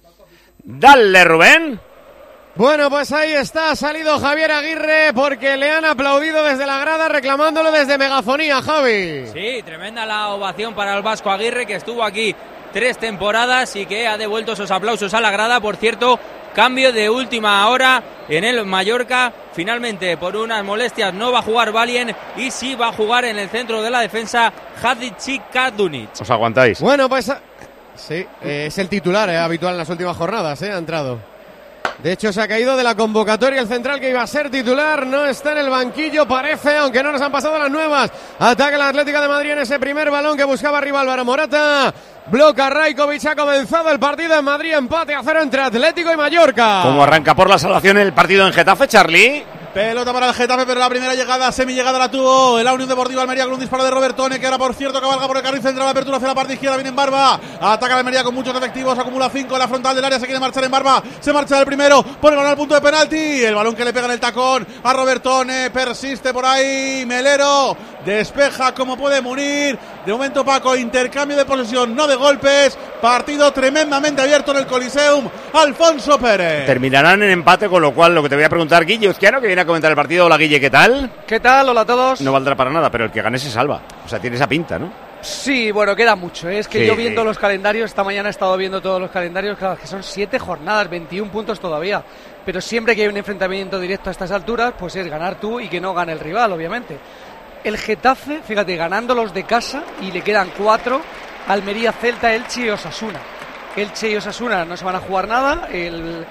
Dale, Rubén. Bueno, pues ahí está, ha salido Javier Aguirre porque le han aplaudido desde la grada reclamándolo desde megafonía, Javi. Sí, tremenda la ovación para el vasco Aguirre, que estuvo aquí 3 temporadas y que ha devuelto esos aplausos a la grada. Por cierto, cambio de última hora en el Mallorca. Finalmente, por unas molestias, no va a jugar Valien y sí va a jugar en el centro de la defensa Hadici Kadunic. ¿Os aguantáis? Bueno, pues sí, es el titular habitual en las últimas jornadas, ha entrado. De hecho, se ha caído de la convocatoria el central que iba a ser titular. No está en el banquillo, parece, aunque no nos han pasado las nuevas. Ataca el Atlético de Madrid en ese primer balón que buscaba arriba Álvaro Morata. Bloca Rajkovic, ha comenzado el partido en Madrid. Empate a 0 entre Atlético y Mallorca. ¿Cómo arranca por la salvación el partido en Getafe, Charlie? Pelota para el Getafe, pero la primera llegada, semi-llegada la tuvo la Unión Deportiva Almería con un disparo de Robertone, que ahora, por cierto, cabalga por el carril central, la apertura hacia la parte izquierda, viene en Barba, ataca la Almería con muchos efectivos, acumula 5 en la frontal del área, se quiere marchar en Barba, se marcha el primero, pone el balón al punto de penalti, el balón que le pega en el tacón a Robertone, persiste por ahí, Melero, despeja como puede Munir, de momento Paco, intercambio de posesión, no de golpes, partido tremendamente abierto en el Coliseum, Alfonso Pérez. Terminarán en empate, con lo cual lo que te voy a preguntar, Guille Uzquiano, que viene a comentar el partido. Hola, Guille, ¿qué tal? ¿Qué tal? Hola a todos. No valdrá para nada, pero el que gane se salva. O sea, tiene esa pinta, ¿no? Sí, bueno, queda mucho. Es que sí. Yo viendo los calendarios, esta mañana he estado viendo todos los calendarios, claro, que son 7 jornadas, 21 puntos todavía. Pero siempre que hay un enfrentamiento directo a estas alturas, pues es ganar tú y que no gane el rival, obviamente. El Getafe, fíjate, ganando los de casa y le quedan 4, Almería, Celta, Elche y Osasuna. Elche y Osasuna no se van a jugar nada, el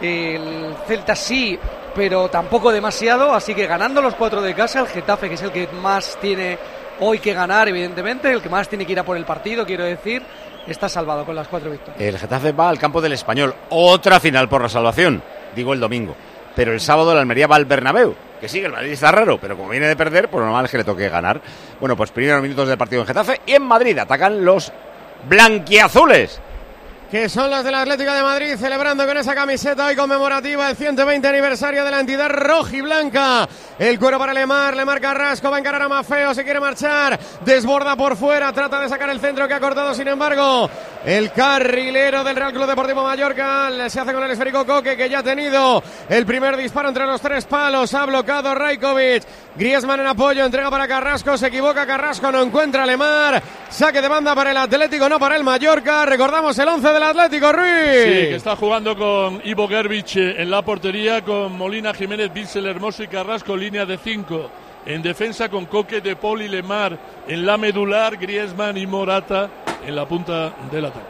Celta sí, pero tampoco demasiado, así que ganando los 4 de casa, el Getafe, que es el que más tiene hoy que ganar, evidentemente, el que más tiene que ir a por el partido, quiero decir, está salvado con las 4 victorias. El Getafe va al campo del Español, otra final por la salvación, digo el domingo, pero el sábado el Almería va al Bernabéu, que sigue, el Madrid está raro, pero como viene de perder, pues normal es que le toque ganar. Bueno, pues primeros minutos del partido en Getafe, y en Madrid atacan los blanquiazules, que son los del Atlético de Madrid, celebrando con esa camiseta hoy conmemorativa el 120 aniversario de la entidad rojiblanca. El cuero para Lemar Carrasco, va a encarar a Mafeo, se quiere marchar, desborda por fuera, trata de sacar el centro que ha cortado, sin embargo, el carrilero del Real Club Deportivo Mallorca. Se hace con el esférico Koke, que ya ha tenido el primer disparo entre los 3 palos. Ha bloqueado Rajkovic. Griezmann en apoyo, entrega para Carrasco. Se equivoca Carrasco, no encuentra a Lemar. Saque de banda para el Atlético, no para el Mallorca. Recordamos el 11 del Atlético, Ruiz. Sí, que está jugando con Ivo Gervich en la portería, con Molina, Jiménez, Bitzel, Hermoso y Carrasco, línea de 5. En defensa con Koke, De Paul y Lemar. En la medular, Griezmann y Morata en la punta del ataque.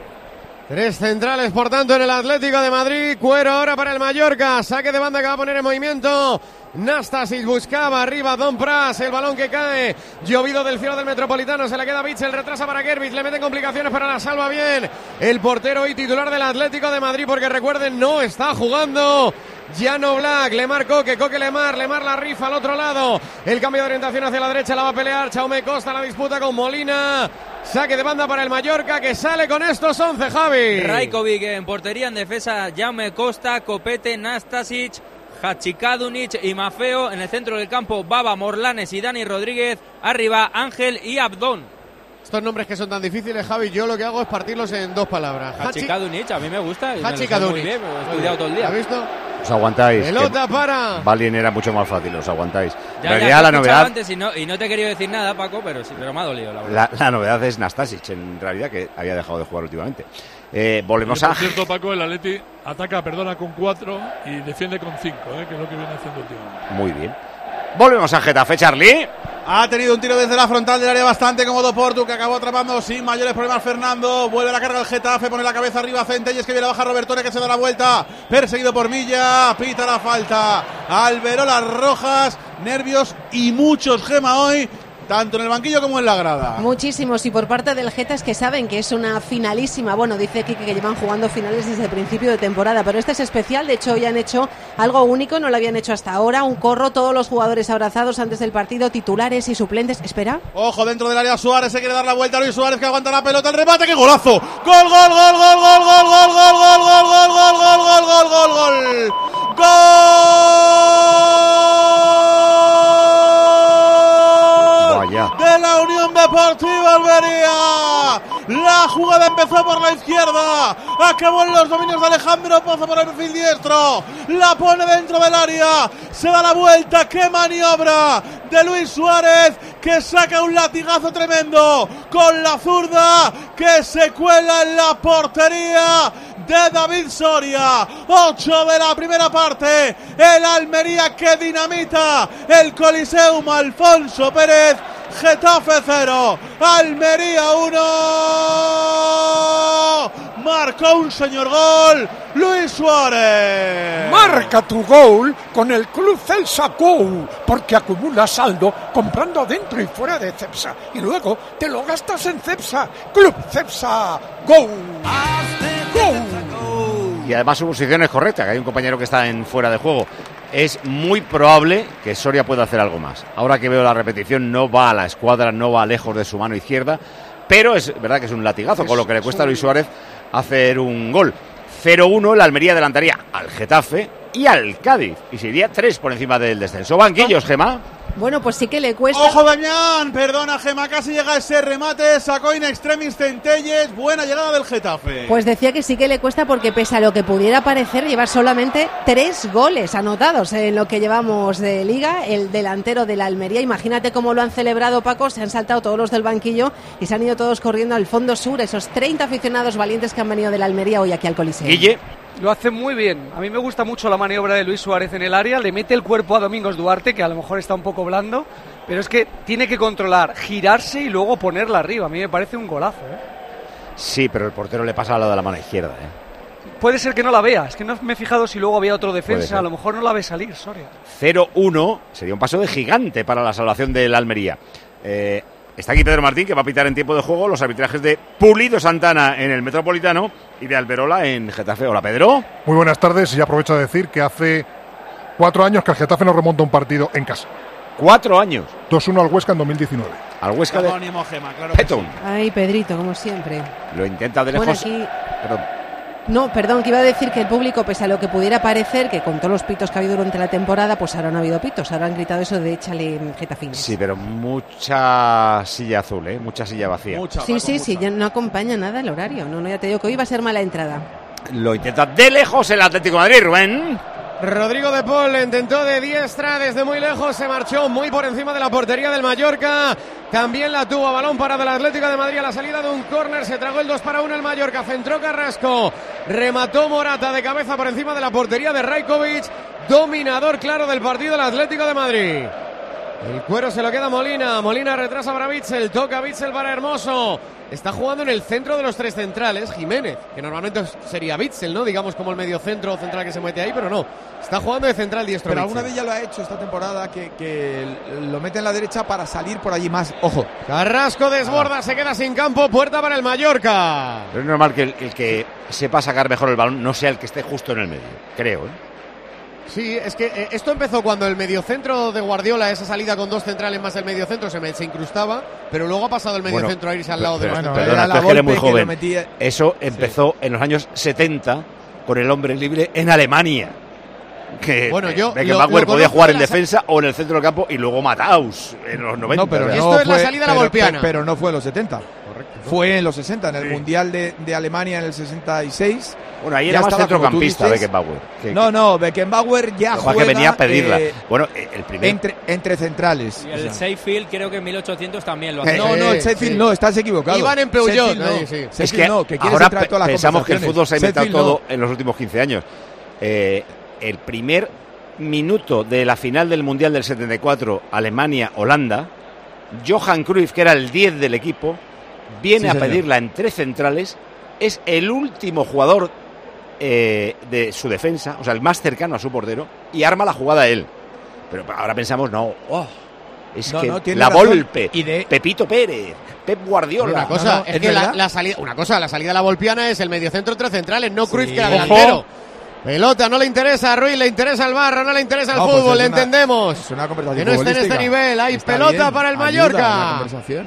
3 centrales, por tanto, en el Atlético de Madrid. Cuero ahora para el Mallorca. Saque de banda que va a poner en movimiento Nastasic. Buscaba arriba Don Pras. El balón que cae. Llovido del cielo del Metropolitano. Se la queda Bitzel. Retrasa para Gervich. Le meten complicaciones, pero la salva bien el portero y titular del Atlético de Madrid. Porque recuerden, no está jugando Jan Oblak. Lemar Koke. Koke Lemar. Lemar la rifa al otro lado. El cambio de orientación hacia la derecha. La va a pelear Jaume Costa. La disputa con Molina. Saque de banda para el Mallorca, que sale con estos 11, Javi. Rajkovic en portería, en defensa Jaume Costa, Copete, Nastasic, Hachikadunic y Mafeo. En el centro del campo, Baba, Morlanes y Dani Rodríguez. Arriba, Ángel y Abdón. Estos nombres que son tan difíciles, Javi, yo lo que hago es partirlos en 2 palabras. Hachikadunic, a mí me gusta. Hachikadunic. Muy bien, he estudiado todo el día. ¿Has visto? Os aguantáis. Pelota para Balin era mucho más fácil, os aguantáis. Ya, en realidad la novedad antes y no te he querido decir nada, Paco, pero me ha dolido, la verdad. La novedad es Nastasic, en realidad, que había dejado de jugar últimamente. Volvemos por cierto, Paco, el Atleti ataca, con 4 y defiende con 5, que es lo que viene haciendo últimamente. Muy bien. Volvemos a Getafe, Charlie. Ha tenido un tiro desde la frontal del área bastante cómodo Portu, que acabó atrapando sin mayores problemas Fernando. Vuelve la carga el Getafe, pone la cabeza arriba Centelles, que viene a bajar Robertone, que se da la vuelta, perseguido por Milla, pita la falta Alberola Rojas. Nervios y muchos, Gema, hoy, tanto en el banquillo como en la grada. Muchísimos, y por parte del Geta es que saben que es una finalísima. Bueno, dice Kike que llevan jugando finales desde el principio de temporada, pero este es especial. De hecho, hoy han hecho algo único, no lo habían hecho hasta ahora. Un corro, todos los jugadores abrazados antes del partido, titulares y suplentes. Espera. Ojo, dentro del área Suárez, se quiere dar la vuelta Luis Suárez, que aguanta la pelota, el remate, ¡qué golazo! ¡Gol, gol, gol, gol, gol, gol, gol, gol, gol, gol, gol, gol, gol, gol, gol, gol, gol! De la Unión Deportiva Almería. La jugada empezó por la izquierda, acabó en los dominios de Alejandro Pozo por el perfil diestro, la pone dentro del área, se da la vuelta, qué maniobra de Luis Suárez, que saca un latigazo tremendo con la zurda, que se cuela en la portería de David Soria. 8 de la primera parte, el Almería que dinamita el Coliseum Alfonso Pérez. Getafe 0, Almería 1. Marcó un señor gol Luis Suárez. Marca tu gol con el Club Celsa Go, porque acumula saldo comprando dentro y fuera de Cepsa y luego te lo gastas en Cepsa. Club Cepsa Go. Y además su posición es correcta, que hay un compañero que está en fuera de juego. Es muy probable que Soria pueda hacer algo más. Ahora que veo la repetición, no va a la escuadra, no va lejos de su mano izquierda, pero es verdad que es un latigazo, con lo que le cuesta a Luis Suárez hacer un gol. 0-1, el Almería adelantaría al Getafe y al Cádiz, y se iría 3 por encima del descenso. Banquillos, Gemma. Bueno, pues sí que le cuesta. ¡Ojo, Damián! Perdona, Gema, casi llega ese remate. Sacó in extremis Centelles. Buena llegada del Getafe. Pues decía que sí que le cuesta, porque pese a lo que pudiera parecer, llevar solamente 3 goles anotados en lo que llevamos de Liga. El delantero de la Almería, imagínate cómo lo han celebrado, Paco. Se han saltado todos los del banquillo y se han ido todos corriendo al fondo sur. Esos 30 aficionados valientes que han venido de la Almería hoy aquí al Coliseo. Guille. Lo hace muy bien. A mí me gusta mucho la maniobra de Luis Suárez en el área. Le mete el cuerpo a Domingos Duarte, que a lo mejor está un poco blando, pero es que tiene que controlar, girarse y luego ponerla arriba. A mí me parece un golazo, Sí, pero el portero le pasa al lado de la mano izquierda, Puede ser que no la vea. Es que no me he fijado si luego había otro defensa. A lo mejor no la ve salir, Soria. 0-1. Sería un paso de gigante para la salvación del Almería. Está aquí Pedro Martín, que va a pitar en tiempo de juego los arbitrajes de Pulido Santana en el Metropolitano y de Alberola en Getafe. Hola, Pedro. Muy buenas tardes, y aprovecho de decir que hace 4 años que el Getafe no remonta un partido en casa. 4 años. 2-1 al Huesca en 2019. Al Huesca de Gema, claro. Petón. Ay, Pedrito, como siempre. Lo intenta de lejos. Bueno, aquí... Perdón. No, perdón, que iba a decir que el público, pese a lo que pudiera parecer, que con todos los pitos que ha habido durante la temporada, pues ahora no ha habido pitos, ahora han gritado eso de échale Getafines. Sí, pero mucha silla azul, mucha silla vacía. Sí, ya no acompaña nada el horario. No, ya te digo que hoy va a ser mala entrada. Lo intenta de lejos el Atlético de Madrid, Rubén. Rodrigo de Paul intentó de diestra desde muy lejos, se marchó muy por encima de la portería del Mallorca. También la tuvo a balón para del Atlético de Madrid a la salida de un córner, se tragó el 2-1 el Mallorca, centró Carrasco, remató Morata de cabeza por encima de la portería de Rajkovic, dominador claro del partido el Atlético de Madrid. El cuero se lo queda Molina retrasa para Witsel, toca Witsel para Hermoso. Está jugando en el centro de los tres centrales, Jiménez, que normalmente sería Witsel, ¿no? Digamos como el mediocentro central que se mete ahí, pero no. Está jugando de central diestro. Pero alguna vez ya lo ha hecho esta temporada, que lo mete en la derecha para salir por allí más. Ojo. Carrasco desborda, se queda sin campo, puerta para el Mallorca. Pero es normal que el que sepa sacar mejor el balón no sea el que esté justo en el medio, creo, Sí, es que esto empezó cuando el mediocentro de Guardiola, esa salida con dos centrales más el mediocentro, se incrustaba, pero luego ha pasado el mediocentro a irse al lado de los centrales. Perdona, tú eres muy joven. Eso empezó en los años 70 con el hombre libre en Alemania. Que Beckenbauer podía jugar en defensa o en el centro del campo y luego Mataus en los 90. No, pero esto es la salida de la Volpiana. Pero no fue en los 70. Correcto. Fue en los 60, en el Mundial de Alemania en el 66. Bueno, ahí era más centrocampista Beckenbauer. No, Beckenbauer ya juega... que venía a pedirla. Bueno, el primer... Entre centrales. Y el Seyfield creo que en 1800 también lo hacía. No, el Seyfield no, estás equivocado. Iban en Peugeot. Es que ahora pensamos que el fútbol se ha inventado todo en los últimos 15 años. El primer minuto de la final del Mundial del 74, Alemania-Holanda, Johan Cruyff, que era el 10 del equipo, viene a pedirla en tres centrales, es el último jugador de su defensa, o sea, el más cercano a su portero, y arma la jugada él. Pero ahora pensamos, la Volpe, Pepito Pérez, Pep Guardiola. Una cosa, la salida de la Volpiana es el mediocentro entre centrales, no Cruyff, que era delantero. Pelota, no le interesa a Ruiz, le interesa al Barro, no le interesa el fútbol, le entendemos. Es una conversación que no esté en este nivel, hay pelota bien, para el Mallorca.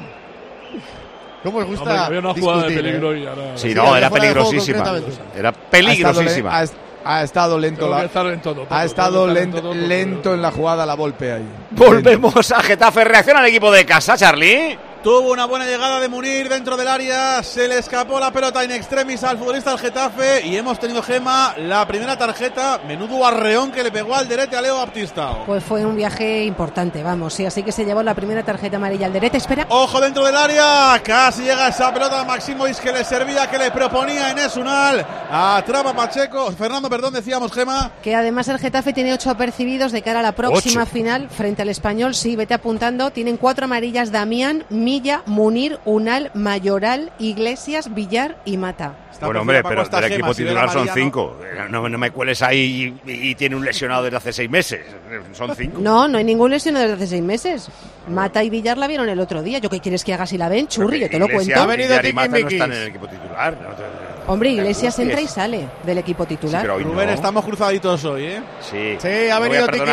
¿Cómo os gusta? Había una jugada de peligro y ahora... Sí, no, era peligrosísima. Era peligrosísima. Ha estado lento ha estado lento en la jugada la Volpe ahí. Volvemos a Getafe, reacciona al equipo de casa, Charlie. Tuvo una buena llegada de Munir dentro del área, se le escapó la pelota in extremis al futbolista del Getafe y hemos tenido, Gema, la primera tarjeta, menudo arreón que le pegó al Derete a Leo Baptista. Pues fue un viaje importante, vamos, sí, así que se llevó la primera tarjeta amarilla al Derete, espera. Ojo dentro del área, casi llega esa pelota a Maximovic que le servía, que le proponía Enes Unal, atrapa Fernando, decíamos, Gema. Que además el Getafe tiene 8 apercibidos de cara a la próxima final frente al Español, sí, vete apuntando, tienen 4 amarillas Damián, Milla, Munir, Unal, Mayoral, Iglesias, Villar y Mata. Bueno, hombre, pero del equipo titular son 5. No me cueles ahí y tiene un lesionado desde hace 6 meses. Son 5. No hay ningún lesionado desde hace 6 meses. Mata y Villar la vieron el otro día. ¿Yo qué quieres que haga si la ven? Churri, yo te lo cuento. Ha venido Villar y Mata no están en el equipo titular. Hombre, Iglesias entra y sale del equipo titular. Sí, Rubén, estamos cruzaditos hoy, ¿eh? Sí, ha venido Tiki.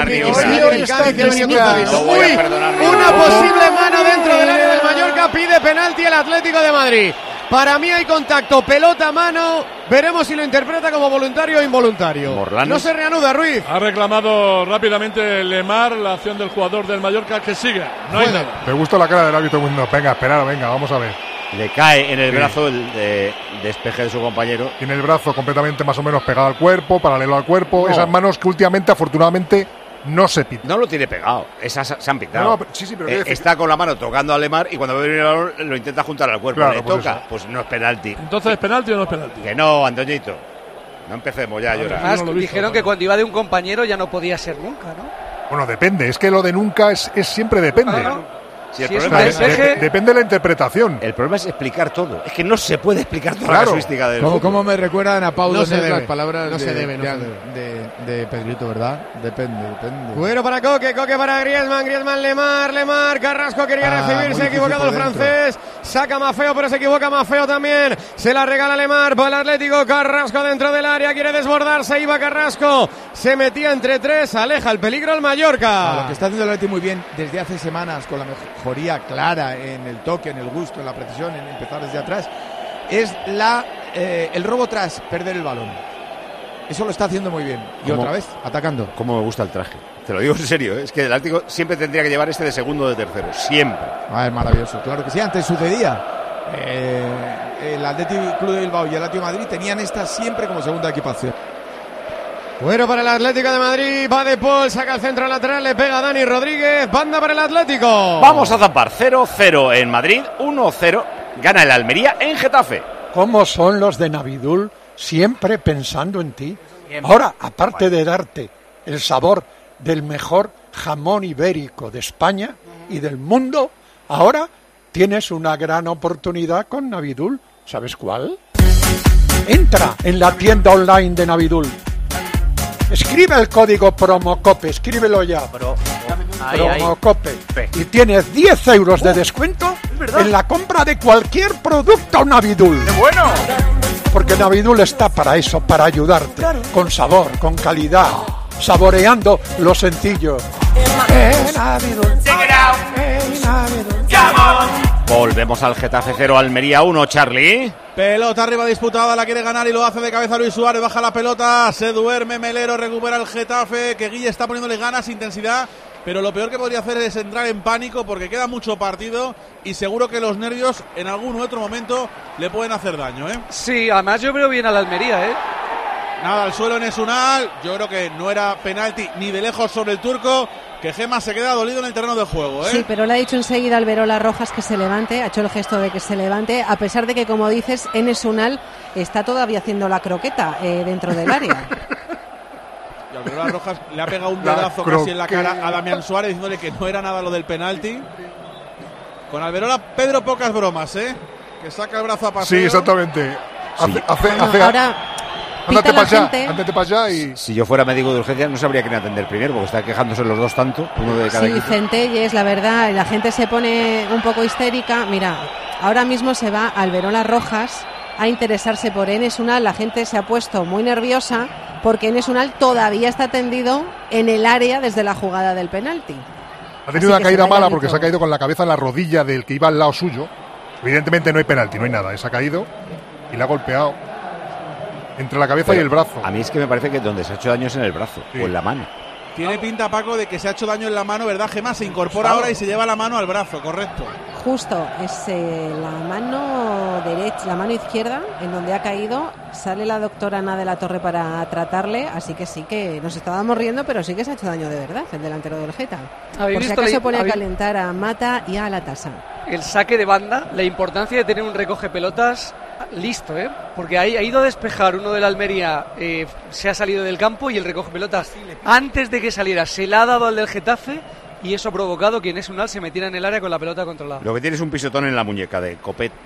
Una posible mano dentro del área del Mallorca, pide penalti el Atlético de Madrid. Para mí hay contacto, pelota, mano. Veremos si lo interpreta como voluntario o involuntario. Morlanes. No se reanuda, Ruiz. Ha reclamado rápidamente Lemar la acción del jugador del Mallorca, que sigue. No hay nada. Me gusta la cara del árbitro. Venga, esperar, vamos a ver. Le cae en el brazo el despeje de su compañero. Tiene el brazo completamente más o menos pegado al cuerpo, paralelo al cuerpo. Esas manos que últimamente, afortunadamente, no se pitan. No lo tiene pegado, esas se han pitado. Pero está con la mano tocando a Lemar y cuando ve venir el balón lo intenta juntar al cuerpo. Claro, le toca, pues no es penalti. Entonces, ¿es penalti o no es penalti? Que no, Antoñito. No empecemos ya a llorar. Además, dijeron que cuando iba de un compañero ya no podía ser nunca, ¿no? Bueno, depende. Es que lo de nunca es siempre depende. Si el problema depende de la interpretación. El problema es explicar todo. Es que no se puede explicar toda la casuística del fútbol. ¿Cómo me recuerdan a Pau las palabras de Pedrito, verdad? Depende. Cuero para Coque para Griezmann, Lemar, Carrasco quería recibir, se ha equivocado el francés, saca Maffeo, pero se equivoca Maffeo también, se la regala Lemar para el Atlético, Carrasco dentro del área, quiere desbordarse, iba Carrasco, se metía entre 3, aleja el peligro al Mallorca. Lo que está haciendo el Atlético muy bien desde hace semanas, con la mejoría clara en el toque, en el gusto, en la precisión, en empezar desde atrás, es la el robo tras perder el balón. Eso lo está haciendo muy bien. Y otra vez, atacando. Cómo me gusta el traje. Te lo digo en serio, es que el Atlético siempre tendría que llevar este de segundo o de tercero. Siempre. Es maravilloso. Claro que sí, antes sucedía. El Atlético Club de Bilbao y el Atlético de Madrid tenían esta siempre como segunda equipación. Bueno, para el Atlético de Madrid, va de Paul, saca el centro lateral, le pega a Dani Rodríguez, banda para el Atlético. Vamos a zampar 0-0 en Madrid, 1-0, gana el Almería en Getafe. ¿Cómo son los de Navidul? Siempre pensando en ti. Ahora, aparte de darte el sabor del mejor jamón ibérico de España y del mundo, ahora tienes una gran oportunidad con Navidul. ¿Sabes cuál? Entra en la tienda online de Navidul. Escribe el código PROMOCOPE, escríbelo ya. PROMOCOPE. Y tienes 10 euros de descuento en la compra de cualquier producto Navidul. ¡Qué bueno! Porque Navidul está para eso, para ayudarte. Con sabor, con calidad, saboreando lo sencillo. Navidul. Navidul. Volvemos al Getafe 0, Almería 1, Charlie. Pelota arriba disputada, la quiere ganar y lo hace de cabeza Luis Suárez, baja la pelota, se duerme Melero, recupera el Getafe, que Guille está poniéndole ganas, intensidad, pero lo peor que podría hacer es entrar en pánico porque queda mucho partido y seguro que los nervios en algún u otro momento le pueden hacer daño, ¿eh? Sí, además yo veo bien a la Almería, ¿eh? Nada, al suelo en Esunal, yo creo que no era penalti ni de lejos sobre el turco, que Gema se queda dolido en el terreno de juego, ¿eh? Sí, pero le ha dicho enseguida Alberola Rojas que se levante, ha hecho el gesto de que se levante, a pesar de que, como dices, Enes Unal está todavía haciendo la croqueta dentro del área. Y Alberola Rojas le ha pegado un dedazo casi en la cara a Damián Suárez diciéndole que no era nada lo del penalti. Con Alberola, Pedro, pocas bromas, ¿eh? Que saca el brazo a paseo. Sí, exactamente. Ahora... Ándate para allá y... Si yo fuera médico de urgencia no sabría quién atender primero, porque están quejándose los dos tanto, uno de cada equipo. Sí, Centelles, la verdad, la gente se pone un poco histérica. Mira, ahora mismo se va Alberola Rojas a interesarse por Enes Unal. La gente se ha puesto muy nerviosa porque Enes Unal todavía está tendido en el área desde la jugada del penalti. Ha tenido una caída mala porque se ha caído con la cabeza en la rodilla del que iba al lado suyo. Evidentemente no hay penalti, no hay nada. Se ha caído y le ha golpeado entre la cabeza y el brazo. A mí es que me parece que donde se ha hecho daño es en el brazo o en la mano. Tiene pinta, Paco, de que se ha hecho daño en la mano, ¿verdad, Gemma? Se incorpora ahora y se lleva la mano al brazo, correcto. Justo, es la mano derecha, la mano izquierda, en donde ha caído. Sale la doctora Ana de la Torre para tratarle, así que sí que nos estábamos riendo, pero sí que se ha hecho daño de verdad, el delantero del Geta. Por si acaso pone a calentar a Mata y a la Tasa. El saque de banda, la importancia de tener un recoge pelotas listo, porque ha ido a despejar uno de la Almería, se ha salido del campo y el recoge pelotas antes de que saliera se la ha dado al del Getafe y eso ha provocado que Enes Unal se metiera en el área con la pelota controlada. Lo que tiene es un pisotón en la muñeca de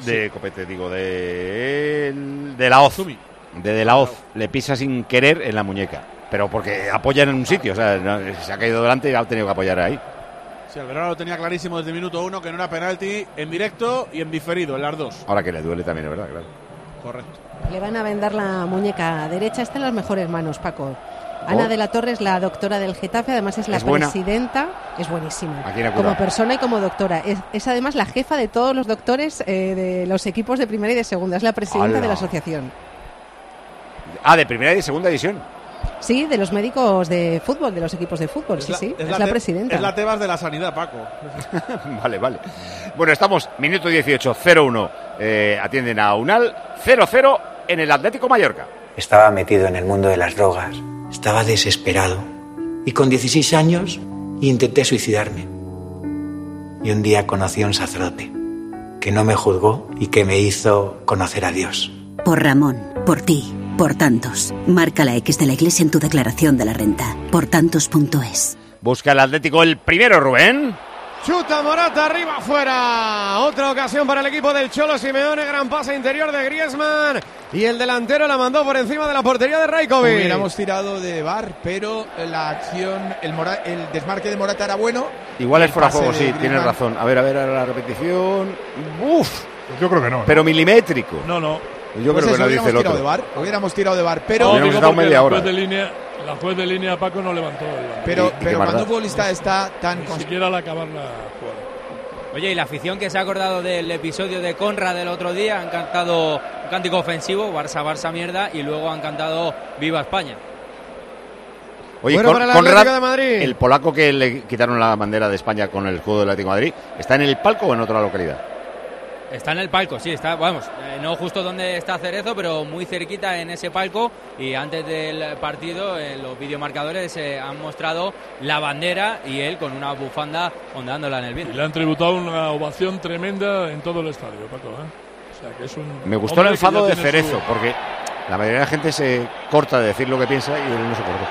la hoz. De la hoz. Le pisa sin querer en la muñeca, pero porque apoya en un sitio, o sea, se ha caído delante y ha tenido que apoyar ahí. Sí, Alberola lo tenía clarísimo desde el minuto 1 que no era penalti en directo y en diferido, en las dos. Ahora que le duele también, ¿verdad? Claro. Correcto. Le van a vendar la muñeca derecha, está en las mejores manos, Paco. Ana de la Torre es la doctora del Getafe, además es la presidenta, es buenísima, como persona y como doctora. Es además la jefa de todos los doctores de los equipos de primera y de segunda, es la presidenta de la asociación. Ah, de primera y de segunda división. Sí, de los médicos de fútbol, de los equipos de fútbol, es la presidenta. Es la Tebas de la sanidad, Paco. Vale. Bueno, estamos, minuto 18, 0-1, atienden a Unal, 0-0 en el Atlético Mallorca. Estaba metido en el mundo de las drogas, estaba desesperado y con 16 años intenté suicidarme. Y un día conocí a un sacerdote que no me juzgó y que me hizo conocer a Dios. Por Ramón, por ti, por tantos. Marca la X de la Iglesia en tu declaración de la renta. Portantos.es. Busca el Atlético el primero, Rubén. Chuta Morata, arriba, fuera. Otra ocasión para el equipo del Cholo Simeone. Gran pase interior de Griezmann. Y el delantero la mandó por encima de la portería de Rajkovic. Hubiéramos tirado de VAR, pero la acción, el desmarque de Morata era bueno. Igual es fuera de juego, sí, tienes razón. A ver, la repetición. Uf. Yo creo que no. Pero milimétrico. No. Yo creo que no dice el otro. Hubiéramos tirado de VAR, pero... Hubiéramos dado media hora. La juez de línea, Paco, no levantó el VAR. Pero cuando un futbolista está tan... Ni siquiera al acabar la jugada. Oye, y la afición que se ha acordado del episodio de Conrad del otro día, han cantado cántico ofensivo, Barça mierda, y luego han cantado Viva España. Oye, bueno, para el Conrad, Atlético de Madrid. el polaco que le quitaron la bandera de España con el escudo del Atlético de Madrid, ¿está en el palco o en otra localidad? Está en el palco, sí, está, vamos, no justo donde está Cerezo, pero muy cerquita en ese palco. Y antes del partido, los videomarcadores han mostrado la bandera y él con una bufanda ondeándola en el viento. Y le han tributado una ovación tremenda en todo el estadio, Paco, O sea, que es un Me gustó el enfado de Cerezo, su... porque la mayoría de la gente se corta de decir lo que piensa y él no se cortó.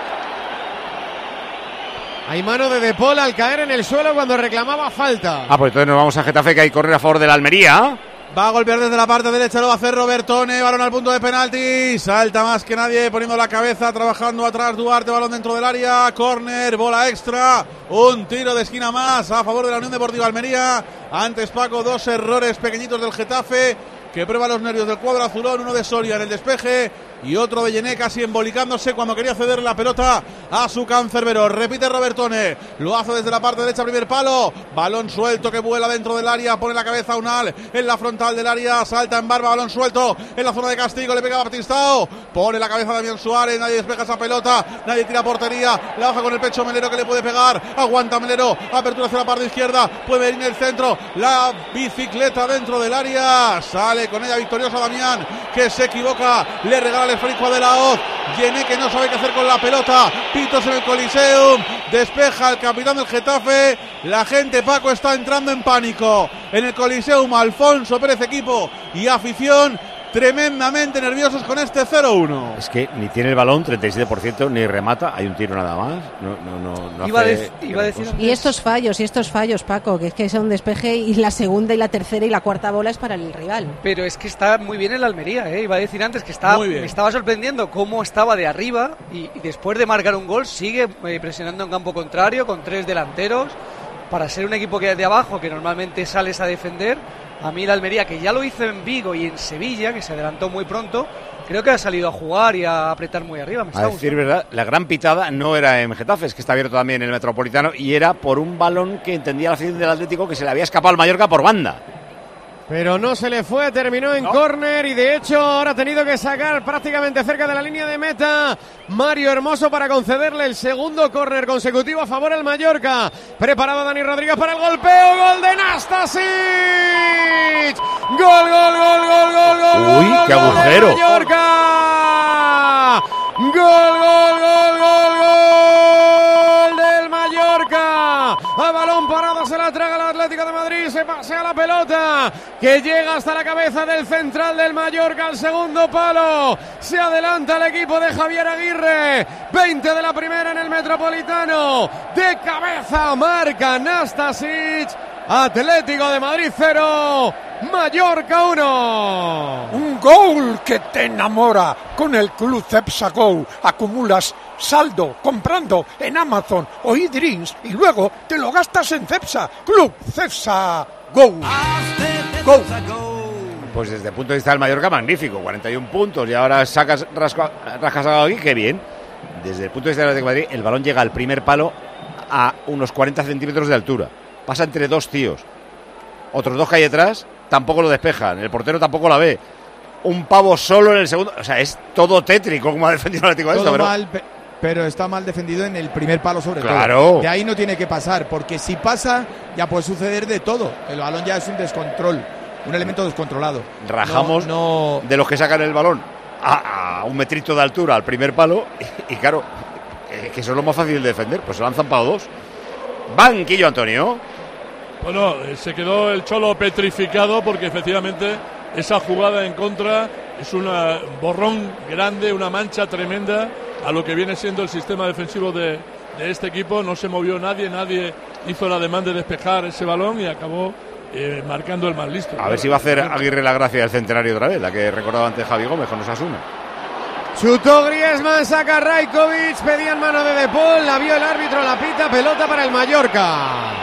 Hay mano de Paul al caer en el suelo cuando reclamaba falta. Pues entonces nos vamos a Getafe, que hay correr a favor de la Almería. Va a golpear desde la parte derecha, lo va a hacer Robertone, balón al punto de penalti, salta más que nadie, poniendo la cabeza, trabajando atrás Duarte, balón dentro del área, córner, bola extra, un tiro de esquina más a favor de la Unión Deportiva Almería. Antes, Paco, 2 errores pequeñitos del Getafe, que prueba los nervios del cuadro azulón, uno de Soria en el despeje y otro de Yené casi embolicándose cuando quería ceder la pelota a su cancerbero. Repite Robertone, lo hace desde la parte derecha, primer palo, balón suelto que vuela dentro del área, pone la cabeza a Unal en la frontal del área, salta en Barba, balón suelto en la zona de castigo, le pega a Batistao, pone la cabeza a Damián Suárez, nadie despeja esa pelota, nadie tira portería, la baja con el pecho Melero, que le puede pegar, aguanta Melero, apertura hacia la parte izquierda, puede venir en el centro, la bicicleta dentro del área, sale con ella victorioso Damián, que se equivoca, le regala el esférico de la Hoz, Yené, que no sabe qué hacer con la pelota, pitos en el Coliseum, despeja el capitán del Getafe, la gente, Paco, está entrando en pánico en el Coliseum, Alfonso Pérez, equipo y afición tremendamente nerviosos con este 0-1. Es que ni tiene el balón, 37%, ni remata, hay un tiro nada más. No iba hace a decir y estos fallos, Paco, que es que son un despeje y la segunda y la tercera y la cuarta bola es para el rival. Pero es que está muy bien el Almería, iba a decir antes que me estaba sorprendiendo cómo estaba de arriba y después de marcar un gol sigue presionando en campo contrario con 3 delanteros para ser un equipo que es de abajo, que normalmente sales a defender. A mí la Almería, que ya lo hizo en Vigo y en Sevilla, que se adelantó muy pronto, creo que ha salido a jugar y a apretar muy arriba. A decir verdad, la gran pitada no era en Getafe, es que está abierto también en el Metropolitano, y era por un balón que entendía la afición del Atlético que se le había escapado al Mallorca por banda. Pero no se le fue, terminó en córner y de hecho ahora ha tenido que sacar prácticamente cerca de la línea de meta Mario Hermoso para concederle el segundo córner consecutivo a favor del Mallorca. Preparado Dani Rodríguez para el golpeo, gol de Nastasic. Gol. Uy, qué agujero. Mallorca. Gol del Mallorca. A balón parado se la traga el Atlético de Madrid, se pasea la pelota que llega hasta la cabeza del central del Mallorca al segundo palo. Se adelanta el equipo de Javier Aguirre. 20 de la primera en el Metropolitano. De cabeza marca Nastasic. Atlético de Madrid 0, Mallorca 1. Un gol que te enamora. Con el Club Cepsa Go acumulas saldo comprando en Amazon o eDreams y luego te lo gastas en Cepsa. Club Cepsa Go. Pues desde el punto de vista del Mallorca, magnífico, 41 puntos y ahora rajas algo aquí, qué bien. Desde el punto de vista del Atlético de Madrid, el balón llega al primer palo a unos 40 centímetros de altura. Pasa entre 2 tíos. Otros 2 que hay detrás tampoco lo despejan. El portero tampoco la ve. Un pavo solo en el segundo. O sea, es todo tétrico como ha defendido el Atlético de esto. Pero está mal defendido en el primer palo sobre todo. De ahí no tiene que pasar, porque si pasa ya puede suceder de todo. El balón ya es un descontrol, un elemento descontrolado. Rajamos de los que sacan el balón a un metrito de altura al primer palo y claro, que eso es lo más fácil de defender. Pues se lo han zampado 2. Banquillo, Antonio. Bueno, se quedó el Cholo petrificado porque efectivamente esa jugada en contra es un borrón grande, una mancha tremenda a lo que viene siendo el sistema defensivo de este equipo. No se movió nadie hizo la demanda de despejar ese balón y acabó marcando el más listo. A ver si va a hacer Aguirre la gracia del centenario otra vez, la que recordaba antes Javi Gómez con Osasuna. Chutó Griezmann, saca Rajkovic, pedían mano de Paul, la vio el árbitro, la pita, pelota para el Mallorca.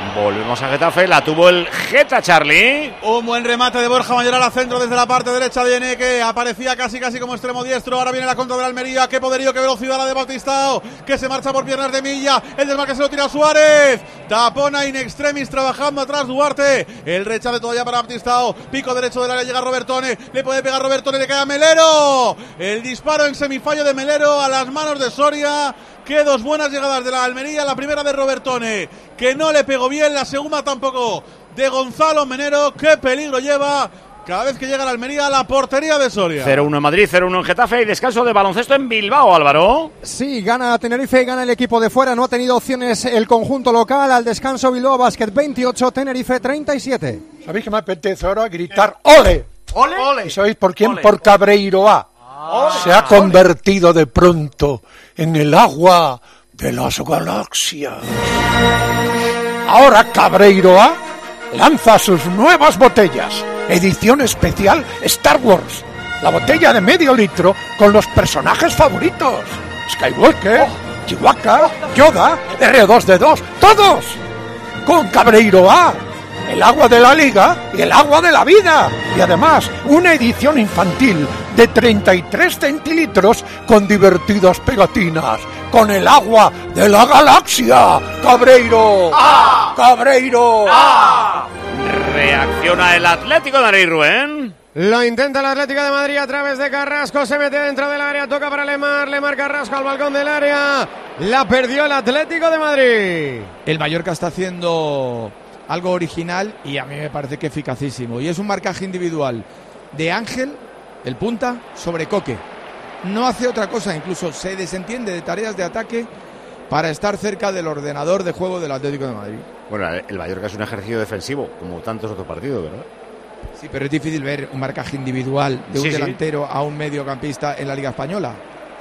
Volvemos a Getafe, la tuvo el Geta, Charlie. Un buen remate de Borja Mayoral al centro desde la parte derecha de Yené, que aparecía casi como extremo diestro. Ahora viene la contra de la Almería. Qué poderío, qué velocidad la de Batistao, que se marcha por piernas de Milla. El desmarque se lo tira Suárez. Tapona in extremis trabajando atrás Duarte. El rechace todavía para Batistao. Pico derecho del área, llega Robertone. Le puede pegar Robertone, le cae a Melero. El disparo en semifallo de Melero a las manos de Soria. Qué dos buenas llegadas de la Almería. La primera de Robertone, que no le pegó bien. La segunda tampoco de Gonzalo Menero. Qué peligro lleva cada vez que llega la Almería a la portería de Soria. 0-1 en Madrid, 0-1 en Getafe y descanso de baloncesto en Bilbao, Álvaro. Sí, gana Tenerife, gana el equipo de fuera. No ha tenido opciones el conjunto local. Al descanso Bilbao Basket 28, Tenerife 37. ¿Sabéis que me apetece ahora gritar ¡ole! ¡Ole! ¡Ole! ¿Y sabéis por quién? Por Cabreiroa. ¡Ole! Se ha convertido de pronto en el agua de las galaxias. Ahora Cabreiroa lanza sus nuevas botellas. Edición especial Star Wars. La botella de medio litro con los personajes favoritos. Skywalker, Chewbacca, Yoda, R2D2, ¡todos! Con Cabreiroa, el agua de la liga y el agua de la vida. Y además, una edición infantil de 33 centilitros con divertidas pegatinas. Con el agua de la galaxia. ¡Cabreiro! ¡Ah! ¡Cabreiro! ¡Ah! Reacciona el Atlético de Madrid, Rubén. Lo intenta el Atlético de Madrid a través de Carrasco, se mete dentro del área, toca para Lemar Carrasco al balcón del área, la perdió el Atlético de Madrid. El Mallorca está haciendo algo original y a mí me parece que eficacísimo, y es un marcaje individual de Ángel, el punta, sobre Coque. No hace otra cosa, incluso se desentiende de tareas de ataque para estar cerca del ordenador de juego del Atlético de Madrid. Bueno, el Mallorca es un ejercicio defensivo, como tantos otros partidos, ¿verdad? Sí, pero es difícil ver un marcaje individual de un delantero a un mediocampista en la Liga Española.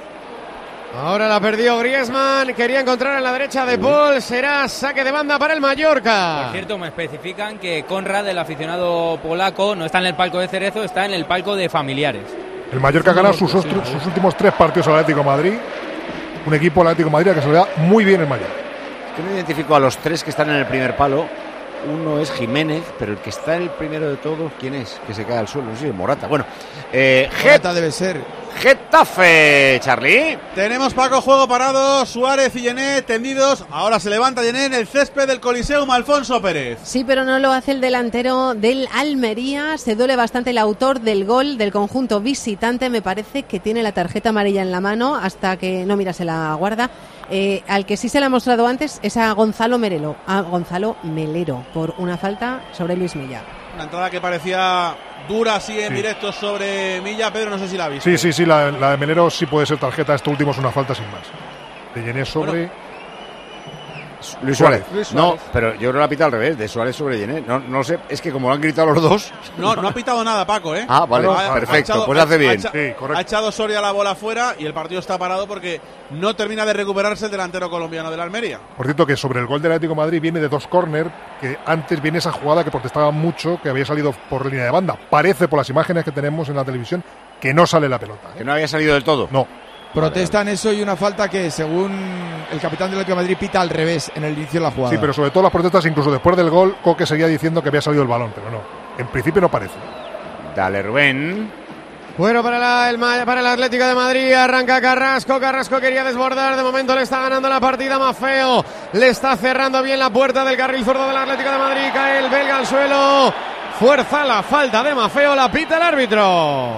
Ahora la perdió Griezmann, quería encontrar en la derecha de Paul, será saque de banda para el Mallorca. Por cierto, me especifican que Konrad, el aficionado polaco, no está en el palco de Cerezo, está en el palco de familiares. El Mallorca ha ganado sus últimos 3 partidos al Atlético de Madrid. Un equipo al Atlético de Madrid que se le da muy bien el Mallorca. Yo no identifico a los 3 que están en el primer palo. Uno es Jiménez, pero el que está en el primero de todos, ¿quién es? Que se cae al suelo, no sé, Morata. Bueno, Morata debe ser. Getafe, Charlie. Tenemos, Paco, juego parado, Suárez y Yené tendidos. Ahora se levanta Yené en el césped del Coliseum Alfonso Pérez. Sí, pero no lo hace el delantero del Almería. Se duele bastante el autor del gol del conjunto visitante. Me parece que tiene la tarjeta amarilla en la mano hasta que no mira, se la guarda. Al que sí se le ha mostrado antes es a Gonzalo Melero, por una falta sobre Luis Milla. Una entrada que parecía dura así en directo sobre Milla. Pedro, no sé si la ha visto. Sí, la de Melero sí puede ser tarjeta. Esto último es una falta sin más. De Yené sobre Luis Suárez. No, pero yo creo que lo ha pitado al revés, de Suárez sobre Yené. No lo sé, es que como lo han gritado los dos. No ha pitado nada, Paco, ¿eh? Ah, vale, perfecto, pues hace bien. Ha echado Soria la bola fuera y el partido está parado porque no termina de recuperarse el delantero colombiano de la Almería. Por cierto, que sobre el gol del Atlético de Madrid viene de 2 córner, que antes viene esa jugada que protestaba mucho, que había salido por línea de banda. Parece, por las imágenes que tenemos en la televisión, que no sale la pelota. Que no había salido del todo. No. Protestan eso y una falta que, según el capitán del Atlético de Madrid, pita al revés en el inicio de la jugada. Sí, pero sobre todo las protestas, incluso después del gol, Coque seguía diciendo que había salido el balón, pero no. En principio no parece. Dale, Rubén. Bueno, para el Atlético de Madrid, arranca Carrasco quería desbordar, de momento le está ganando la partida Maffeo, le está cerrando bien la puerta del carril zurdo del Atlético de Madrid, cae el belga al suelo, fuerza la falta de Maffeo, la pita el árbitro.